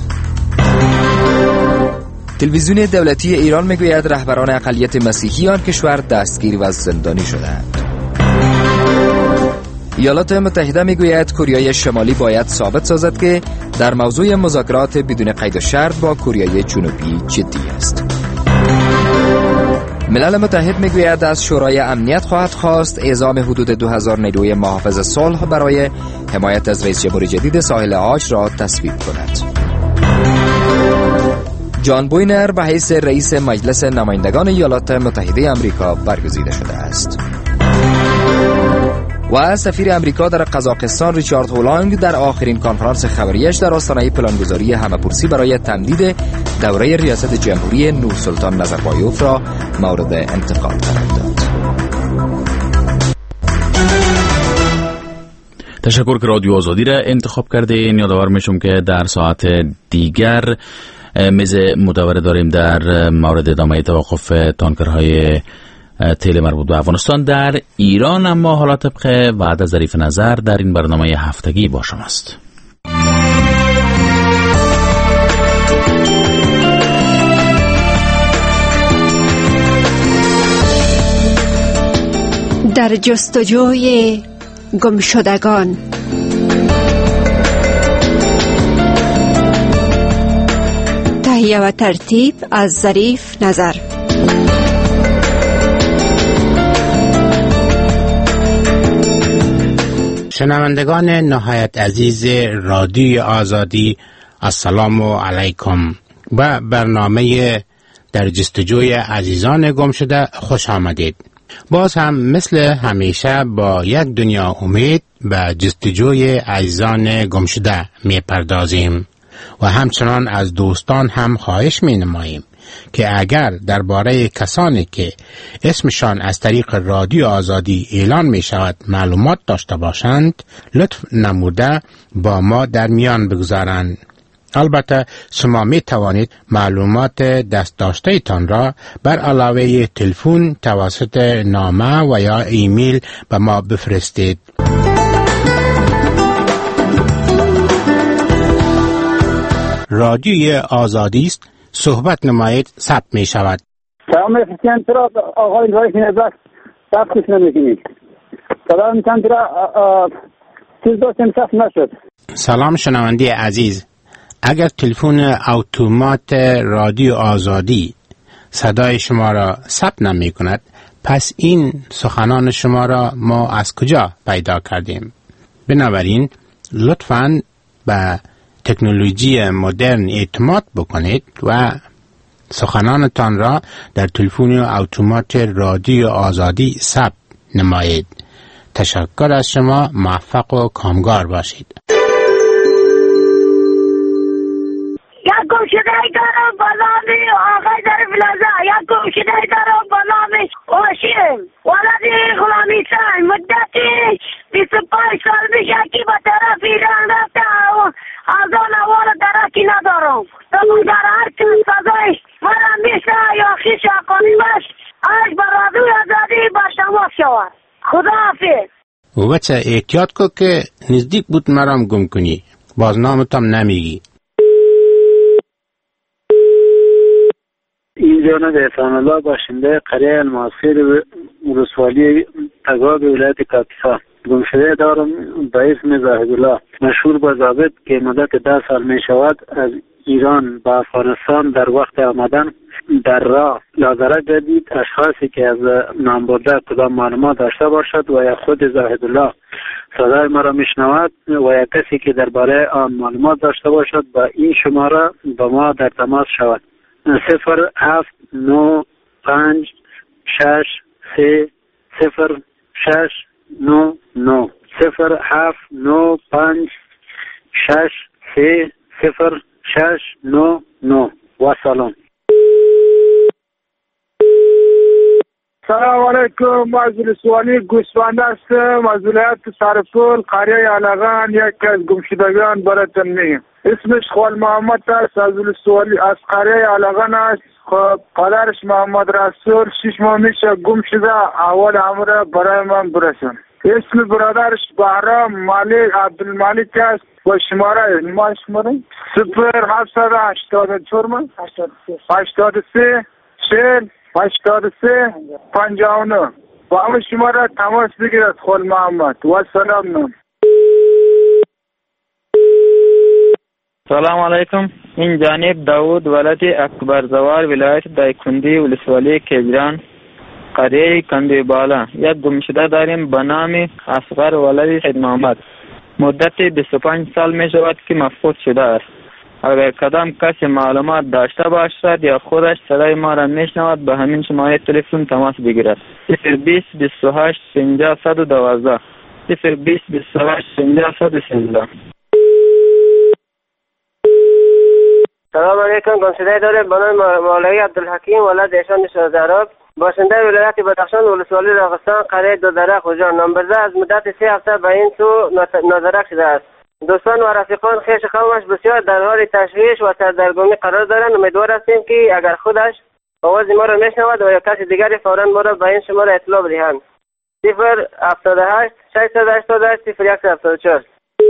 تلویزیون دولتی ایران میگوید رهبران اقلیت مسیحی آن کشور دستگیر و زندانی شدند. ایالات متحده میگوید کره شمالی باید ثابت سازد که در موضوع مذاکرات بدون قید و شرط با کره جنوبی جدی است. ملل متحد میگوید از شورای امنیت خواهد خواست اعزام حدود دو هزار نیروی محافظ صلح برای حمایت از رئیس جمهور جدید ساحل عاج را تصویب کند. جان بوینر به حیث رئیس مجلس نمایندگان ایالات متحده آمریکا برگزیده شده است. و سفیر امریکا در قزاقستان ریچارد هولانگ در آخرین کنفرانس خبریش در آستانه پلانگذاری همه‌پرسی برای تمدید دوره ریاست جمهوری نورسلطان نظربایوف را مورد انتقاد قرار داد. تشکر که رادیو آزادی را انتخاب کردین. یادآور میشم که در ساعت دیگر میز مداوره داریم در مورد ادامه توقف تانکرهای تیل مربوط به افغانستان در ایران، اما حالا طبق وعده ظریف نظر در این برنامه هفتگی با شماست. در جستجوی گمشدگان. تهیه و ترتیب از ظریف نظر. شنوندگان نهایت عزیز رادیوی آزادی، السلام علیکم. به برنامه در جستجوی عزیزان گم شده خوش آمدید. باز هم مثل همیشه با یک دنیا امید به جستجوی عزیزان گم شده می پردازیم و همچنان از دوستان هم خواهش می نماییم که اگر درباره کسانی که اسمشان از طریق رادیو آزادی اعلان می شود معلومات داشته باشند، لطف نموده با ما در میان بگذارند. البته شما می توانید معلومات دست داشته تان را بر علاوه تلفن توسط نامه و یا ایمیل به ما بفرستید. رادیوی آزادی است، صحبت نمایید، ثبت می شود. سلام میفرستیم چرا آقای رئیس نظر ثبت نمیکنید؟ سلام میکنم چرا چیز داشتیم ثبت نشد؟ سلام شنونده عزیز، اگر تلفن اتومات رادیو آزادی صدای شما را ثبت نمی کند، پس این سخنان شما را ما از کجا پیدا کردیم؟ بنابراین لطفاً به تکنولوژی مدرن اعتماد بکنید و سخنانتان را در تلفن اتومات رادیو آزادی ثبت نمایید. تشکر از شما، موفق و کامگار باشید. یا گم شده نظامی آقای ظریف لحظه یک گمشده دارم به نام هاشم ولدی غلامی سنگ مدتی بیست و پنج سال پیش یکی به طرف ایران رفته از آن اول درکی ندارم تو در هر چون سزایش مرا میشه یا خیش اقانیمش اش برادوی آزادی با شما شود. خدا حافظ. و بچه احتیاط کو که نزدیک بود مرام گم کنی، باز نامتم نمیگی. این جانب احسان الله باشنده قریه المعاصر ولسوالی تگاب ولایت کاپیسا. گمشده دارم به اسم زاهدالله مشهور با ضابط که مدت ده سال می شود از ایران به افغانستان در وقت آمدن در راه لازره گردید. اشخاصی که از نام برده کدام معلومات داشته باشد و یا خود زاهدالله صدای مرا میشنود و یا کسی که درباره آن معلومات داشته باشد با این شماره با ما در تماس شود. صفر هفت نو پنج شش سه صفر شش نو نو صفر هفت نو پنج شش سه صفر شش نو نو و سلام. سلام علیکم. از ولسوالی گوسفند هستم از ولایت سرپل قریه علقان. یک از گمشدگان براتون میگم. اسمش خال محمد است از ولسوالی از قریه علقان است. خب پدرش محمد رسول شش ماه میشه گم شده. اول امر برای من برسون. اسم برادرش بهرام مالک عبدالمالک است و شماره ما شماره صفر هفتصد و هشتاد و چهار هشتاد و سه چهل هشتاد و سه پنجاه و نه با همه شماره تماس بگیرد. خال محمد و سلام نام. سلام علیکم. این جانب داود ولد اکبر زوار ولایت دایکندی ولسوالی کجران قریه کندی بالا. یک گمشده داریم به نام اصغر ولد سید محمد. مدت بیست و پنج سال می شود که مفقود شده است. اگر کدام کسی معلومات داشته باشد یا خودش صدای ما را میشنود به همین شماره تلفن تماس بگیرد. صفر بیست بیست و هشت پنجاه صد و دوازده صفر بیست بیست و هشت پنجاه صد و سیزده. سلام علیکم. گمشده داریم به نام مولوی عبدالحکیم ولد ایشان شهزاراب باشنده ولایت بدخشان ولسوالی راغستان قریه دو درخت خوجان. نامبرزه از مدت سه هفته به این سو نادرک شده است. دوستان و رفیقان خیش قومش بسیار در حال تشویش و سردرگمی قرار دارند. امیدوار هستیم که اگر خودش آواز ما را میشنود و یا کسی دیگری فوراً ما را به این شماره اطلاع بدهند. صفر هفتاد و هشت ششصد و هشتاد و هشت صفر صفر هفتاد و چهار.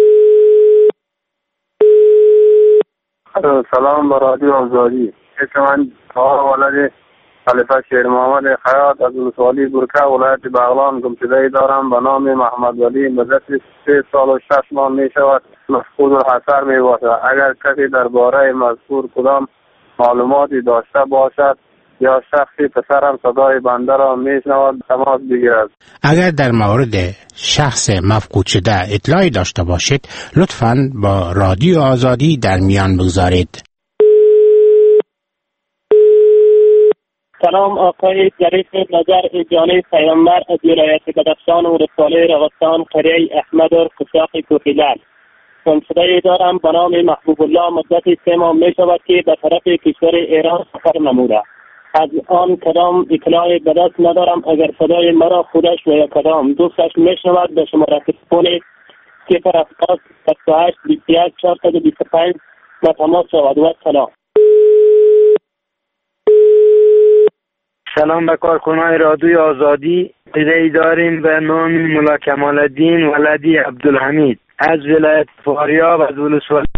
سلام با رادیو آزادی. اسم من آقا ولد خلیفه شیر محمد خیاط از ولسوالی برکه ولایت بغلان. گمشده دارم به نام محمد ولی مدت سه سال و شش ماه می شود مفقود الحصر می باشد. اگر کسی درباره مذکور کدام معلوماتی داشته باشد یا شخصی پسرم صدای بنده را می شنود تماس بگیرد. اگر در مورد شخص مفقود شده اطلاعی داشته باشید لطفاً با رادیو آزادی در میان بگذارید. سلام آقای ظریف نظر جانی پیامبر از ولایت بدخشان و ولسوالی راغستان قریه احمد قساق کوهیلال. گمشده دارم به نام محبوب الله مدت سه ماه می شود که به طرف کشور ایران سفر نموده. از آن کدام اطلاعی به دست ندارم. اگر صدای مرا خودش و یا کدام دوستش می شود به شماره تلفن صفر هفتاد ست و هشت بیست و یک چهارصد و بیست و پنج با تماس شود. و سلام. سلام به کارکنان رادیوی آزادی. ایده داریم به نام مولا کمال الدین ولدی عبدالحمید از ولایت فاریاب از ولسوالی.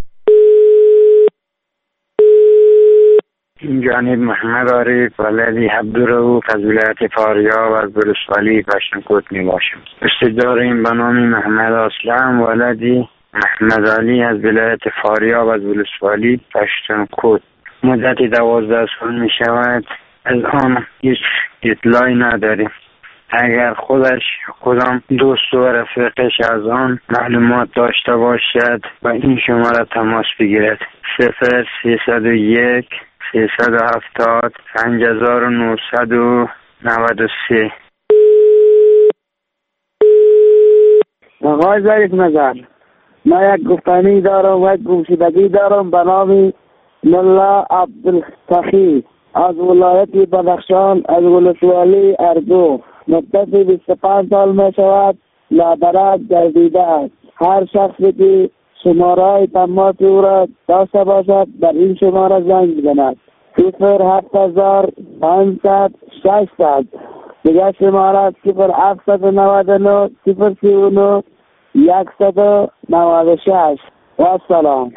این جانب محمد عارف ولدی عبدالرؤوف از ولایت فاریاب از ولسوالی پشتونکوت می باشم. استداریم به نام محمد اسلم ولدی محمد علی از ولایت فاریاب از ولسوالی پشتونکوت. مدت دوازده سال می شود. از آن هیچ اطلاعی نداریم. اگر خودش کدام دوست و رفیقش از آن معلومات داشته باشد با این شماره تماس بگیرد. صفر سیصد و یک سیصد و هفتاد پنج هزار و نهصد و نود و سه. آقای ظریف نظر، من یک گفتنی دارم و یک گمشدگی دارم به نام ملا عبدالسخی از ولایت بدخشان از ولسوالی اردو. مدتی بیست و پنج سال می شود لادرک گردیده است. هر شخصی که شماره تماس او را داشته باشد در این شماره زنگ بزند. صفر هفت هزار پانصد ششصد. دیگر شماره صفر هفتصد و نود و نه صفر سی و نه یکصد و نود و شش. و سلام.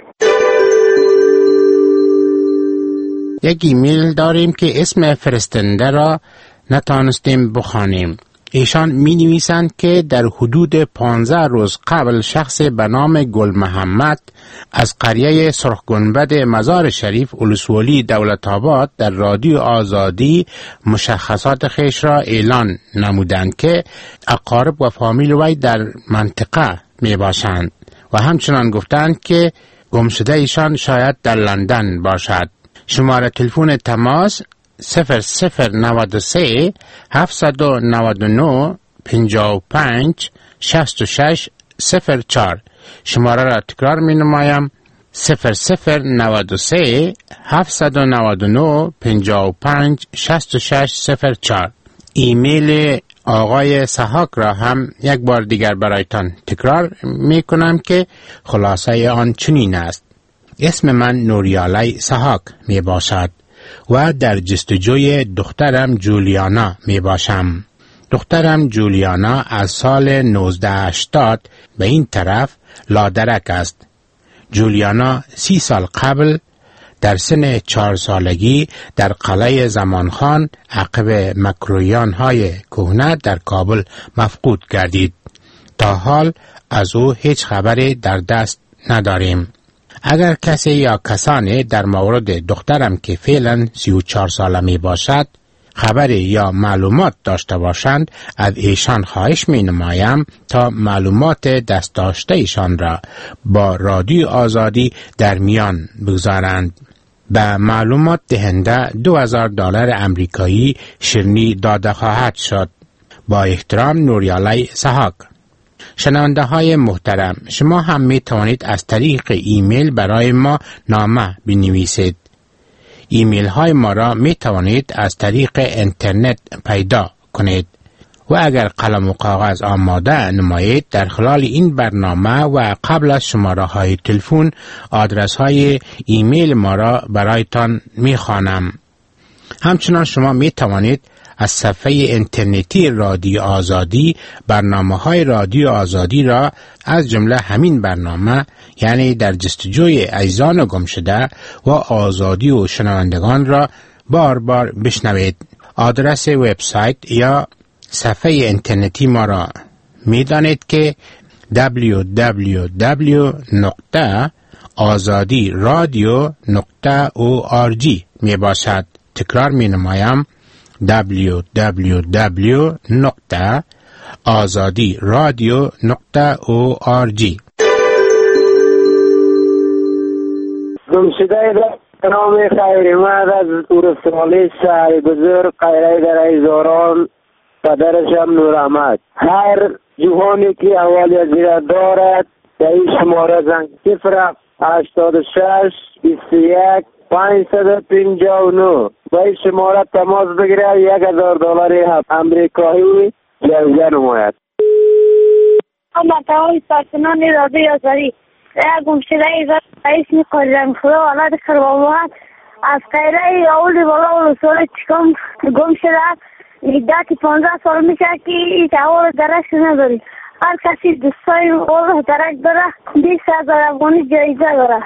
یک ایمیل داریم که اسم فرستنده را نتانستیم بخوانیم. ایشان می نویسند که در حدود پانزده روز قبل شخص به نام گل محمد از قریه سرخ گنبد مزار شریف اولسوالی دولت آباد در رادیو آزادی مشخصات خیش را اعلان نمودند که اقارب و فامیل وی در منطقه می باشند و همچنان گفتند که گمشده ایشان شاید در لندن باشد. شماره تلفن تماس صفر صفر نود و سه هفتصد و نود و نه پنجاه و پنج شصت و شش صفر چهار. شماره را تکرار می نمایم صفر صفر نود و سه هفتصد و نود و نه پنجاه و پنج شصت و شش صفر چهار. ایمیل آقای سحاک را هم یک بار دیگر برایتان تکرار می کنم که خلاصه آن چنین است: اسم من نوریالی سحاک می باشد و در جستجوی دخترم جولیانا می باشم. دخترم جولیانا از سال نوزده هشتاد به این طرف لادرک است. جولیانا سی سال قبل در سن چهار سالگی در قلعه زمانخان عقب مکرویان های کهنه در کابل مفقود گردید. تا حال از او هیچ خبری در دست نداریم. اگر کسی یا کسانی در مورد دخترم که فعلا سی و چهار ساله می باشد خبری یا معلومات داشته باشند، از ایشان خواهش می نمایم تا معلومات دست داشته ایشان را با رادیو آزادی در میان بگذارند. به معلومات دهنده دو هزار دلار امریکایی شیرینی داده خواهد شد. با احترام، نوریالی سحاک. شنونده های محترم، شما هم می توانید از طریق ایمیل برای ما نامه بنویسید. ایمیل های ما را می توانید از طریق اینترنت پیدا کنید و اگر قلم و کاغذ آماده نمایید در خلال این برنامه و قبل از شماره های تلفن آدرس های ایمیل ما را برایتان می خوانم. همچنان شما می توانید از صفحه اینترنتی رادیو آزادی برنامه های رادیو آزادی را از جمله همین برنامه، یعنی در جستجوی اجزان گم شده و آزادی و شنوندگان را بار بار بشنوید. آدرس وبسایت یا صفحه اینترنتی ما را می دانید که دبلیو دبلیو دبلیو نقطه آزادی رادیو نقطه او آر جی می باشد. تکرار می نمایم دبلیو دبلیو دبلیو نقطه آزادی رادیو نقطه او آر جی. گمشده به نام خیرمد از ورسوالی شهر بزرگ قیره در ایزاران، پدرشم نور احمد. هر جوانی که احوالی از زیره دارد به این شماره زنگ صفر هشتاد و شش بیست و یک پانصد و پنجاه و نه با این شماره تماس بگیره. یک هزار دلار امریکایی جایزه نماید. محتوای ساکنان رادیو آزادی در گمشده ایزاد اسم قرم خدا ولد خربابات از قیره اول بالا ولسوالی چکم گم شده. مدت پانزده سال میشه که این تحول درک نداری. هر کسی دوستای اول درک داره بیست هزار افغانی جایزه داره.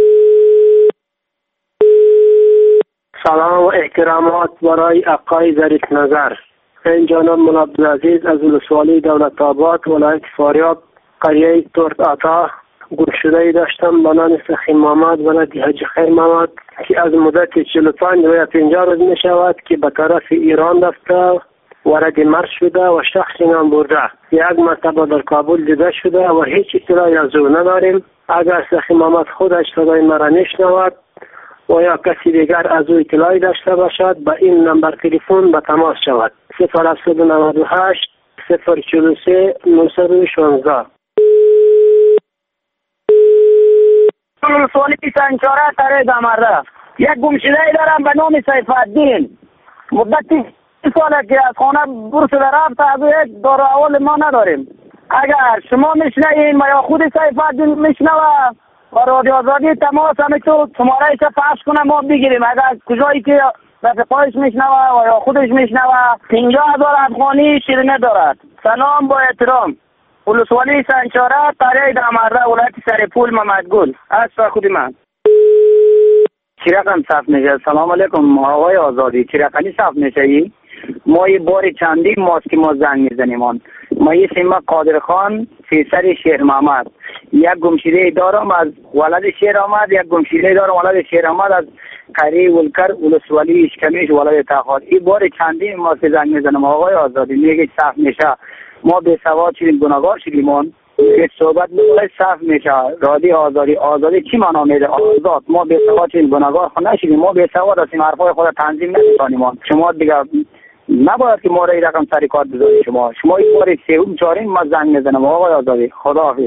سلام و احترامات برای آقای ظریف نظر. این جانب مولا عبدالعزیز از ولسوالی دولت آباد ولایت فاریاب قریه ترک آتا گمشده داشتم به نام سخی محمد ولد حاجی خیر محمد که از مدت چهل و پنج و پنجاه روز می شود که به طرف ایران رفته، وارد مرز شده و شخصی نام برده. یک مرتبه در کابل دیده شده و هیچ اطلاعی از او نداریم. اگر سخی محمد خودش صدای مرا نشنود و یا کسی دیگر از او اطلاعی داشته باشد به این نمبر تلفن به تماس شود. صفر هفتصد و نود و هشت صفر چهل و سه نهصد و شانزده. ولسوالی سنچاره تره دمرده. یک گمشده دارم به نام سیفالدین، مدتی ساله که از خانه دور شده رفت، از یک دار اول ما نداریم. اگر شما میشنوین و یا خود سیفالدین میشنوه و رادیو آزادی تماس همه تو شماره ایسا پخش کنه ما بگیریم. اگر کجایی که رفقایش میشنوه و یا خودش میشنوه پنجاه هزار افغانی شیرینه دارد. سلام با احترام، ولسوالی سنچاره تره دمرده ولایت سرپول محمدگل از خود من. چی رقم صف میشه؟ سلام علیکم آقای آزادی، چی رقمی صف میشه ای؟ ما یه بار چندی ماست که ما زنگ میزنیم. ما یه سیمه قادر خان فیصل شیر محمد، یک گمشیده دارم از ولد شیر آمد، یک گمشیده دارم ولد شیر آمد از قریه ولکر ولسوالی اشکمیش ولد تخار. این بار چندی ما که زنگ میزنیم آقای آزادی میگه صف میشه. ما به سواد شدیم، گناهگار شدیم. اون که صحبت میگه صف میشه. رادی آزادی، آزادی چی معنا میده؟ آزاد. ما به سواد شدیم، گناهگار خود نشدیم. ما به سواد هستیم، حرفای خود تنظیم نمی‌کنیم. شما دیگه نباید که ما را این رقم سر کار بذارید. شما شما این بار سوم چهارم ما زنگ میزنم آقای آزادی. خداحافظ.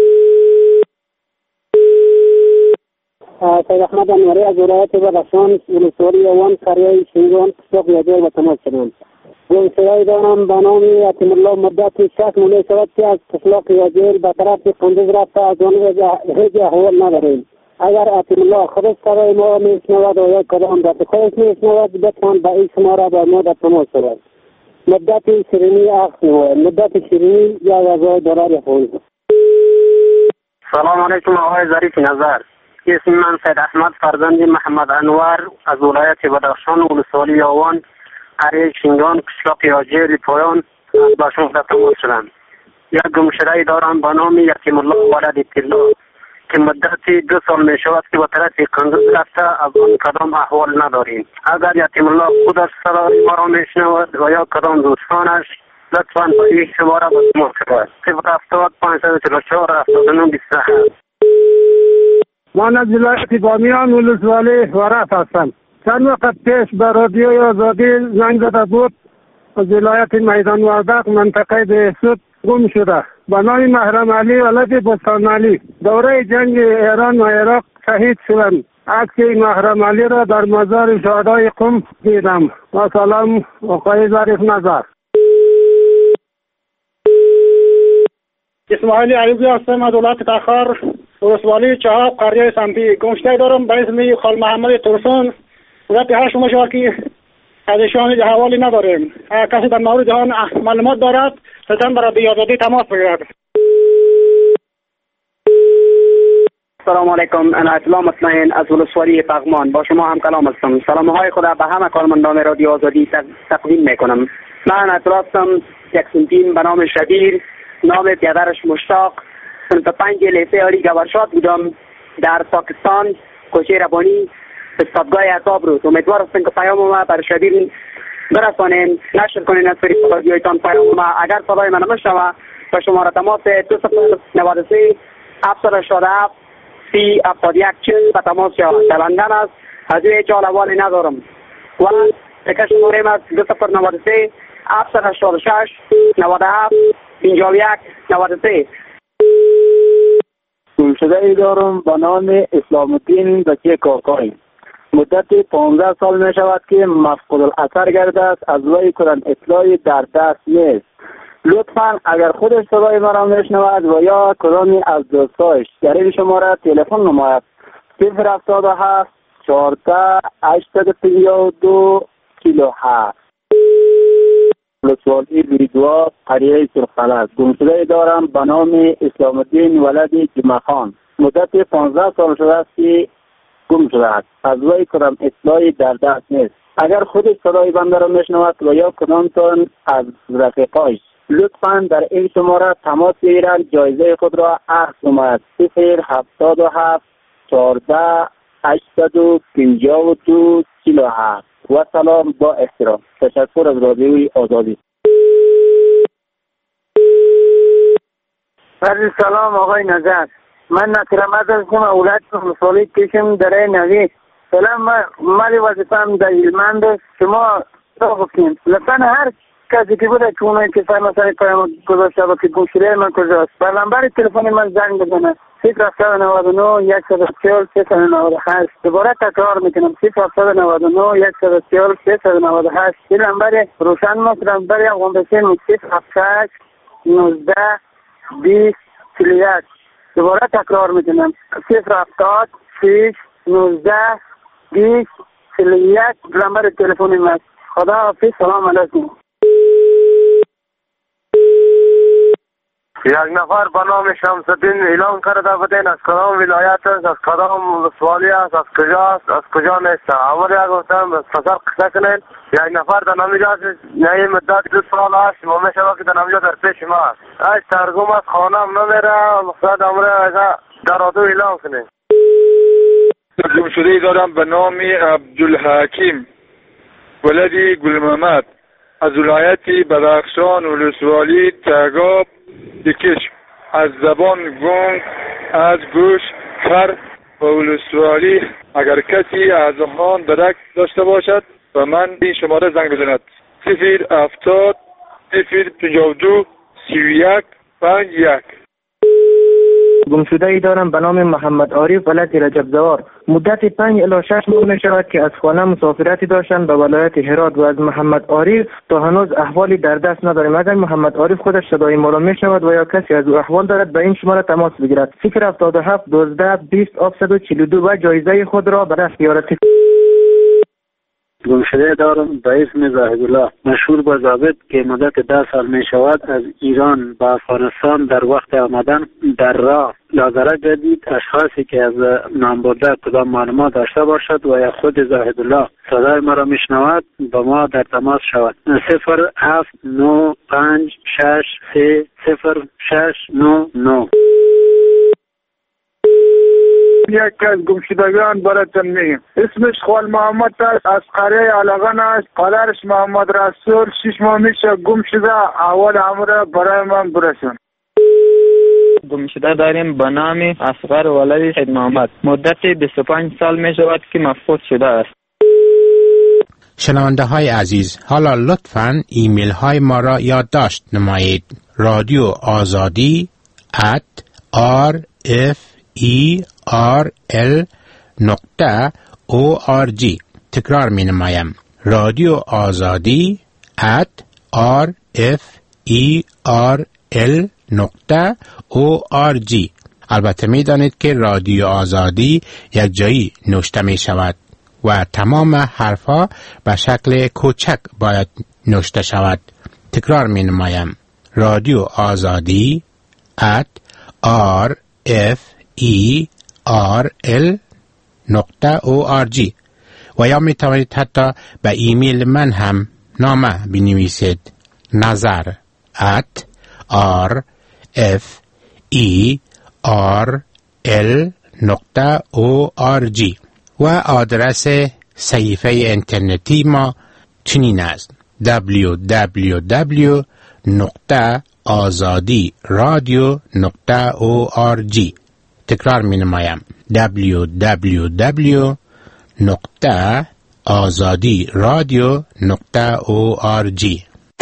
سید احمد انوری از ولایت بدخشان، ولسوالی یوان، قریه شینگان، قشاق یاجر و تماس شدم. گمشده دارم به نام یتیم الله مدت شش ماه شود که از قشاق یاجر به طرف قندوز رفته، از آن هیچ احوال نداریم. اگر یتیم الله خودش برای ما میشنود و یا کدام در خودش میشنود بتوان به این شماره با ما در تماس شود. مدت شیرینی اخ مدت شیرینی یا غذای دلار افغانی. سلام علیکم آقای ظریف نظر. اسم من سید احمد فرزند محمد انور از ولایت بدخشان، ولسوالی یاوان، قریه شینگان، قشاق یاجر پایان از با شما در تماس شدم. یک گمشده دارم به نام یتیم الله ولد طلا که مدتی دو سال می شود که به طرف قندوز رفته، از آن کدام احوال نداریم. اگر یتیم الله خودش صدای ما را می شنود و یا کدام دوستانش لطفاً با این شماره با ما شود. صفر هفتاد پانصد و چهل و چهار هفتاد و نه بیست و هشت. من از ولایت بامیان ولسوالی ورف هستم. چند وقت پیش به رادیوی آزادی زنگ زده بود از ولایت میدان وردق منطقه بهسود گم شده به نام محرم علی ولد بستان علی. دوره جنگ ایران و عراق شهید شدند. عکس محرم علی را در مزار شهدای قم دیدم. و سلام آقای ظریف نظر. اسماعیل ایوبی هستم از ولایت تخار، ولسوالی چهاب، قریه سمپی. گمشده دارم به اسم خال محمد ترسون، ولایت هشت ماه که از ایشان حوالی نداریم. کسی در مورد آن معلومات دارد لطفاً برای رادیو آزادی تماس بگیرد. سلام علیکم، انا اسلام اطمئن از ولسوالی پغمان با شما هم کلام هستم. سلام های خدا به همه کارمندان رادیو آزادی تقدیم میکنم. من اطلاعاتم یک سنتیم به نام شبیر، نام پدرش مشتاق، سنت پنج لیسه عالی گورشاد بودم در پاکستان، کوچه ربانی، استادگاه اعصاب رو. امیدوار هستم که پیام ما بر شبیر برسانین، نشر کنین از طریق رادیویتان پیام ما. اگر صدای من نشنوه به شماره تماس دو صفر نود و سه هفتصد و هشتاد و هفت سی هفتاد و یک چهل به تماس شود. در لندن است، از هیچ حال احوالی ندارم. و تک شماره ما دو صفر نود و سه هفتصد و هشتاد و شش نود و هفت پنجاه و یک نود و سه. گمشده ای دارم به نام اسلام الدین بچه کاکای. مدت پانزده سال می شود که مفقود الاثر گرده است. از وی کنن اطلاعی در دست نیست. لطفاً اگر خودش صدای مرا میشنود و یا کدامی از دوستایش در این شماره تلفن نماید صفر هفتاد و هفت چهارده هشتصد و پنجاه و دو چهل و هفت. ولسوالی بیدوا، قریه سرخفلک. گمشده دارم به نام اسلام الدین ولد جمعه خان. مدت پانزده سال شده است که گم شده است. از وی کدام اطلاعی در دست نیست. اگر خودش صدای بنده را میشنود و یا کدامتان از رفیقایش لطفاً در این شماره تماس بگیرند، جایزه خود را عرض نماید. صفر هفتاد و هفت چهارده هشتصد و پنجاه و دو چهل و هفت. و سلام با احترام. تشکر از رادیوی آزادی. عرض سلام آقای نظر. من نصرآمد هستم، اولاد ولسوالی کشم دره نوی. فعلا من مالی وظیفه‌ام در هلمند است. شما را گفتیم لطفاً هر کسی که بوده که اونایی که مثلا پیام گذاشته و که گمشده من کجاست، بر نمبر تلفن من زنگ بزنه. صفر هفتصد و نود و نه صد و چهل سیصد و نود و هشت. دوباره تکرار میکنم صفر هفتصد و نود و نه صد و چهل سیصد و نود و هشت. این نمبر روشن ما نمبر افغان بسیم صفر هفتاد نوزده بیست چهل و یک. دوباره تکرار میکنم صفر هفتاد شش نوزده بیست چهل و یک نمبر تلفن ما. خدا حافظ. سلام علیکم. یک نفر به نام شمس‌الدین اعلام کرده بودین از کدام ولایت است، از کدام ولسوالی است، از کجا است، از کجا نیست. اول یک گفتم پسر قصه کنین. یک نفر در نمیجا است، یه مدت دو سال است ما میشود که در نمیجا در پیش ما است. از ترگم از خانم نمیره مقصد امره در رادیو اعلام کنین. گم شده دارم به نام عبدالحکیم ولدی گلمحمد از ولایت بدخشان ولسوالی تگاب دکش. از زبان گنگ از گوش خر و ولسوالی. اگر کسی از آن درک داشته باشد و من این شماره زنگ بزند صفر هفتاد صفر پنجاه و دو سی و یک پنج یک. گمشده ای دارم به نام محمد عارف ولد رجب زوار. مدت پنج الی شش ماه می شود که از خانه مسافرتی داشتند به ولایت هرات و از محمد عارف تا هنوز احوالی در دست نداریم. اگر محمد عارف خودش صدای ما را می شود و یا کسی از او احوال دارد به این شماره تماس بگیرد صفر هفتاد و هفت دوازده بیست هفتصد و چهل و دو و جایزه خود را به دست بیارد. گمشده دارم به اسم زاهدالله مشهور با ضابط که مدت ده سال می شود از ایران به افغانستان در وقت آمدن در راه لازره جدید اشخاصی که از نام برده کدام معلومات داشته باشد و یا خود زاهدالله صدای ما را می شنود با ما در تماس شود. صفر هفت نو پنج شش سه صفر شش نو نو. یک از گمشدگان براتون میگم. اسمش خال محمد است، از قریه علقان است. پدرش محمد رسول شش ماه میشه گم شده. اول امر برای من برسون. گمشده داریم به نام اصغر ولد سید محمد. مدت بیست و پنج سال می شود که مفقود شده است. شنونده های عزیز، حالا لطفاً ایمیل های ما را یادداشت نمایید. رادیو آزادی ات آر اف ای آر ال نقطه او آر جی. تکرار می نمایم. رادیو آزادی ات آر اف ای آر ال نقطه او آر جی. البته می دانید که رادیو آزادی یک جایی نوشته می شود و تمام حرفها به شکل کوچک باید نوشته شود. تکرار می نمایم. رادیو آزادی ات آر اف ای آر ال نقطه او آر جی. و یا می توانید حتی به ایمیل من هم نامه بنویسید. نظر ات آر اف ای آر ال نقطه او آر جی. و آدرس صحیفه اینترنتی ما چنین است: دبلیو دبلیو دبلیو نقطه آزادی رادیو نقطه او آر جی. تکرار می نمایم. دبلیو دبلیو دبلیو نقطه آزادی رادیو نقطه او آر جی.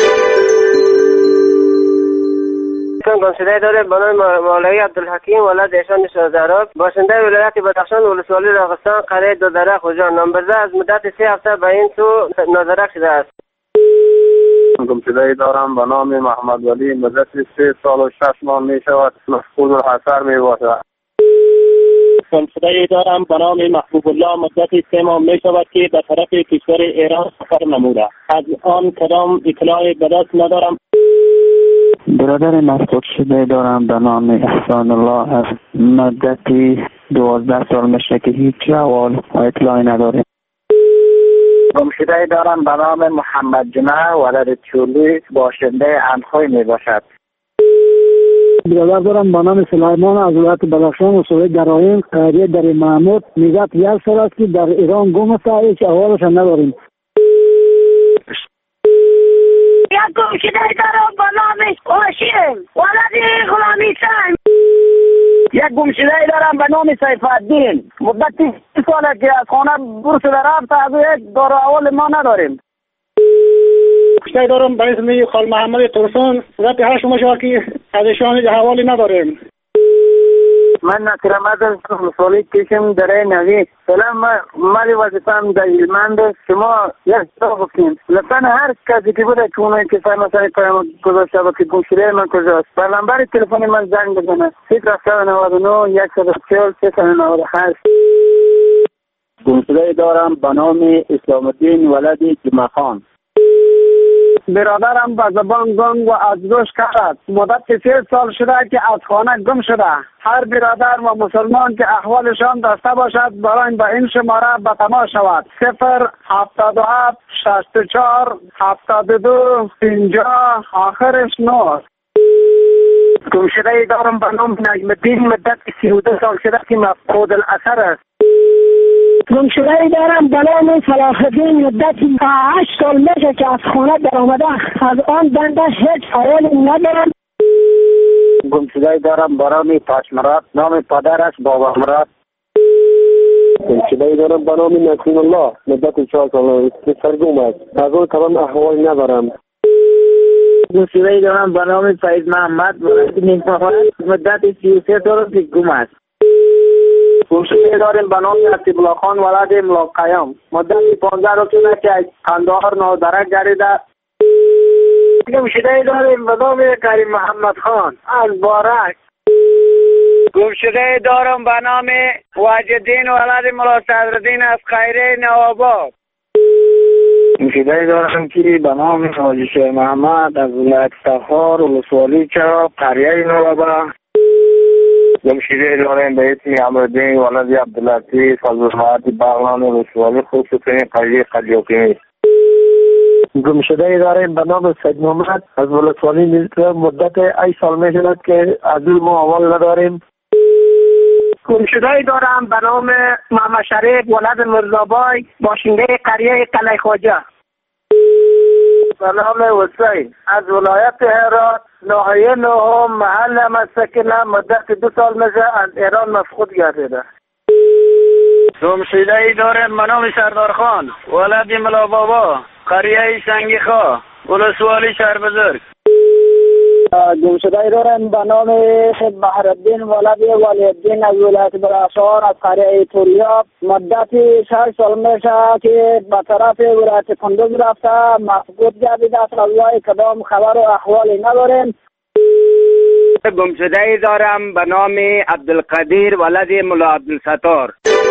گمشده داره به نام مولوی عبدالحکیم ولد ایشان شهزاراب باشنده ولایت بدخشان ولسوالی راغستان قریه دو دره خوجان. نامبرده از مدت سه هفته به این سو نظارت شده است. گمشده دارم به نام محمد ولی مدت سه سال و شش ماه می شود مفقود الحصر می باشد. گمشده دارم به نام محبوب الله مدت سه ماه می شود که به طرف کشور ایران سفر نموده. از آن کدام اطلاعی به دست ندارم. برادر مفقود شده دارم به نام احسان الله از مدتی دوازده سال میشه که هیچ احوال و اطلاعی نداره. گمشده دارم به نام محمد جمعه ولد چولی باشنده اندخوی می باشد. برادر دارم به نام سلیمان از ولایت بدخشان و صوبه گراین قریه در محمود میگه یک سال است که در ایران گم است. هیچ احوالش نداریم. یک گمشده دارم به نام هاشم ولد غلامی سنگ. یک گمشده دارم به نام سیف الدین. مدت سی ساله که از خانه برو شده رفت. از یک دار اول ما نداریم. گمشده دارم به اسم خال محمد ترسون. مدت هشت ماه شد که از ایشان حوالی نداریم. من نصیر احمد هستم ولسوالی کشم دره نوی. فعلا مالی وظیفه‌ام در هلمند است. شما یک تا گفتین لطفا هر کسی که بوده که اونایی که فهم مثلا پیام گذاشته با که گم شده من کجاست بر نمبر تلفن من زنگ بزنه صفر هفت نه نه یک صفر چهل سه صفر نه هشت. گمشده دارم به نام اسلام الدین ولد جمعه خان. برادرم به زبان گم و از روش کرد. مدت سه سال شده که از خانه گم شده. هر برادر و مسلمان که احوالشان داشته باشد برای به این شماره به تماس شود. صفر هفتاد و هفت شصت و چهار هفتاد و دو پنجاه آخرش نه. گمشده دارم به نام نجم الدین مدت سی و دو سال شده که مفقود الاثر است. گمشده دارم به نام صلاح الدین مدت هشت سال میشه که از خانه در آمده. از آن بنده هیچ حوالی ندارم. گمشده دارم به نام پاشمراد. نام پدرش بابا مراد. گمشده دارم به نام نسیم الله مدت چهار سال که سرگم است. از آن تمام احوالی ندارم. گمشده دارم به نام سعید محمد مدت سی و سه سال که گم است. گمشده داریم به نام عطیب الله خان ولد ملا قیام مدت پانزده روز شده که از قندهار نادرک گردیده. گمشده داریم به نام کریم محمد خان از بارک. گمشده دارم به نام واجدین ولد ملا صدرالدین از خیره نواباد. گمشده دارم که به نام حاجی شیر محمد از ولایت تخار ولسوالی چرا قریه نواباد. گمشده داریم به اسم عمرالدین ولد عبداللطیف از ولایت بغلان ولسوالی خصوصی قریه قلیوقی. گمشده داریم به نام سید محمد از ولسوالی نیزه مدت ای سال می شود که از اون ما اول نداریم. گمشده دارم به نام محمد شریف ولد مرزابای باشنده قریه قلعه خواجه. به نام حسین از ولایت هرات ناحیه نهم محل مسکنه مدت دو سال میشه از ایران مفقود گردیده. گمشده دارم به نام سردار خان ولد ملا بابا قریه سنگی خواه ولسوالی شهر بزرگ. گمشده دارم به نام بحرالدین ولد ولی الدین از ولایت براسار از قریه توریاب مدت شش سال میشه که به طرف ولایت کندوز رفته مفقود گردیده است. از وی کدام خبر و احوالی نداریم. گمشده دارم به نام عبدالقدیر ولد ملا عبدالستار.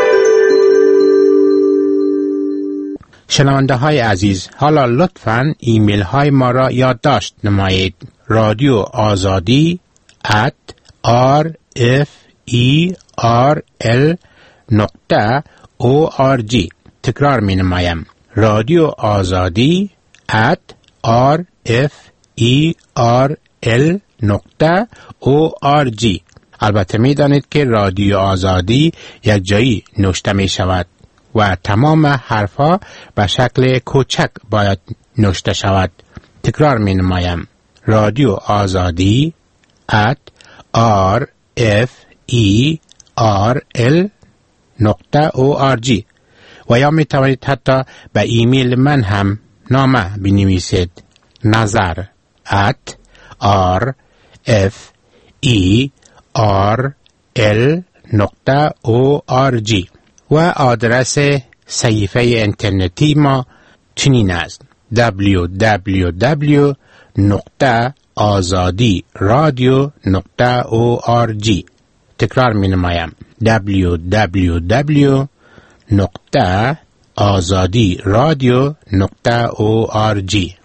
شنونده های عزیز، حالا لطفاً ایمیل های ما را یادداشت نمایید. رادیو آزادی ات آر اف ای آر ال نقطه او آر جی. تکرار می نمایم. رادیو آزادی ات آر اف ای آر ال نقطه او آر جی. البته می دانید که رادیو آزادی یک جایی نوشته می شود و تمام حرفها به شکل کوچک باید نوشته شود. تکرار می نمایم. رادیو آزادی ات آر اف ای آر ال نقطه او آر جی و یا می توانید حتی به ایمیل من هم نامه بنویسید. نظر ات آر اف ای آر ال نقطه او آر جی و آدرس صحیفه اینترنتی ما چنین است: دبلیو دبلیو دبلیو نقطه آزادی رادیو نقطه او آر جی. تکرار می نمایم. دبلیو دبلیو دبلیو نقطه آزادی رادیو نقطه او آر جی.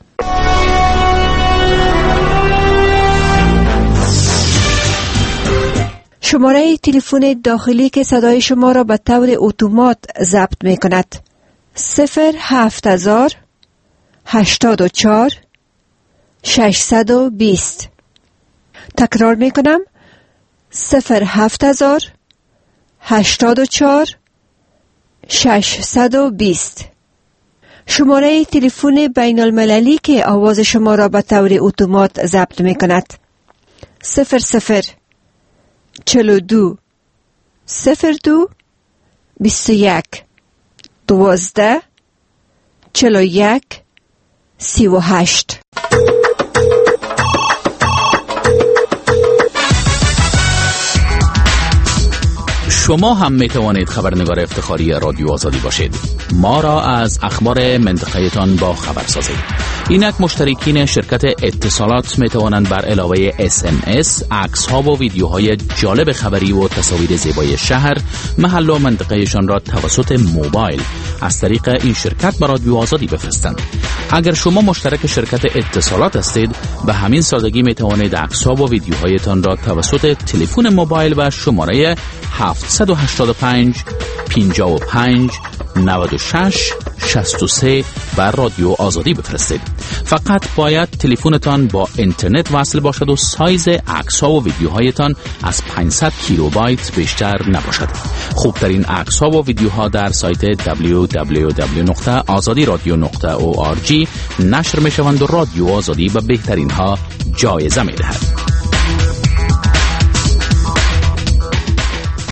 شماره تلفن داخلی که صدای شما را به طور اتومات ضبط می کند: صفر هفت هزار هشتاد و چهار ششصد و بیست. تکرار می کنم: صفر هفت هزار هشتاد و چهار ششصد و بیست. شماره تلفن بین المللی که آواز شما را به طور اتومات ضبط می کند: صفر صفر چهل و دو صفر دو بیست و یک دوازده چهل و یک سی و هشت. شما هم می توانید خبرنگار افتخاری رادیو آزادی باشید. ما را از اخبار منطقه‌تان با خبر سازید. اینک مشترکین شرکت اتصالات می توانند بر علاوه اس ام اس، عکس ها و ویدیوهای جالب خبری و تصاویر زیبای شهر، محل و منطقهشان را توسط موبایل از طریق این شرکت بر رادیو آزادی بفرستند. اگر شما مشترک شرکت اتصالات هستید، به همین سادگی می توانید عکس ها و ویدیوهایتان را توسط تلفن موبایل و شماره هفت هشت پنج پنجاه و پنج نود و شش شصت و سه بر رادیو آزادی بفرستید. فقط باید تلفنتان با اینترنت وصل باشد و سایز عکس ها و ویدیوهایتان از پانصد کیلوبایت بیشتر نباشد. خوبترین عکس ها و ویدیوها در سایت دبلیو دبلیو دبلیو نقطه آزادی رادیو نقطه او آر جی نشر می شوند و رادیو آزادی به بهترین ها جایزه می دهد.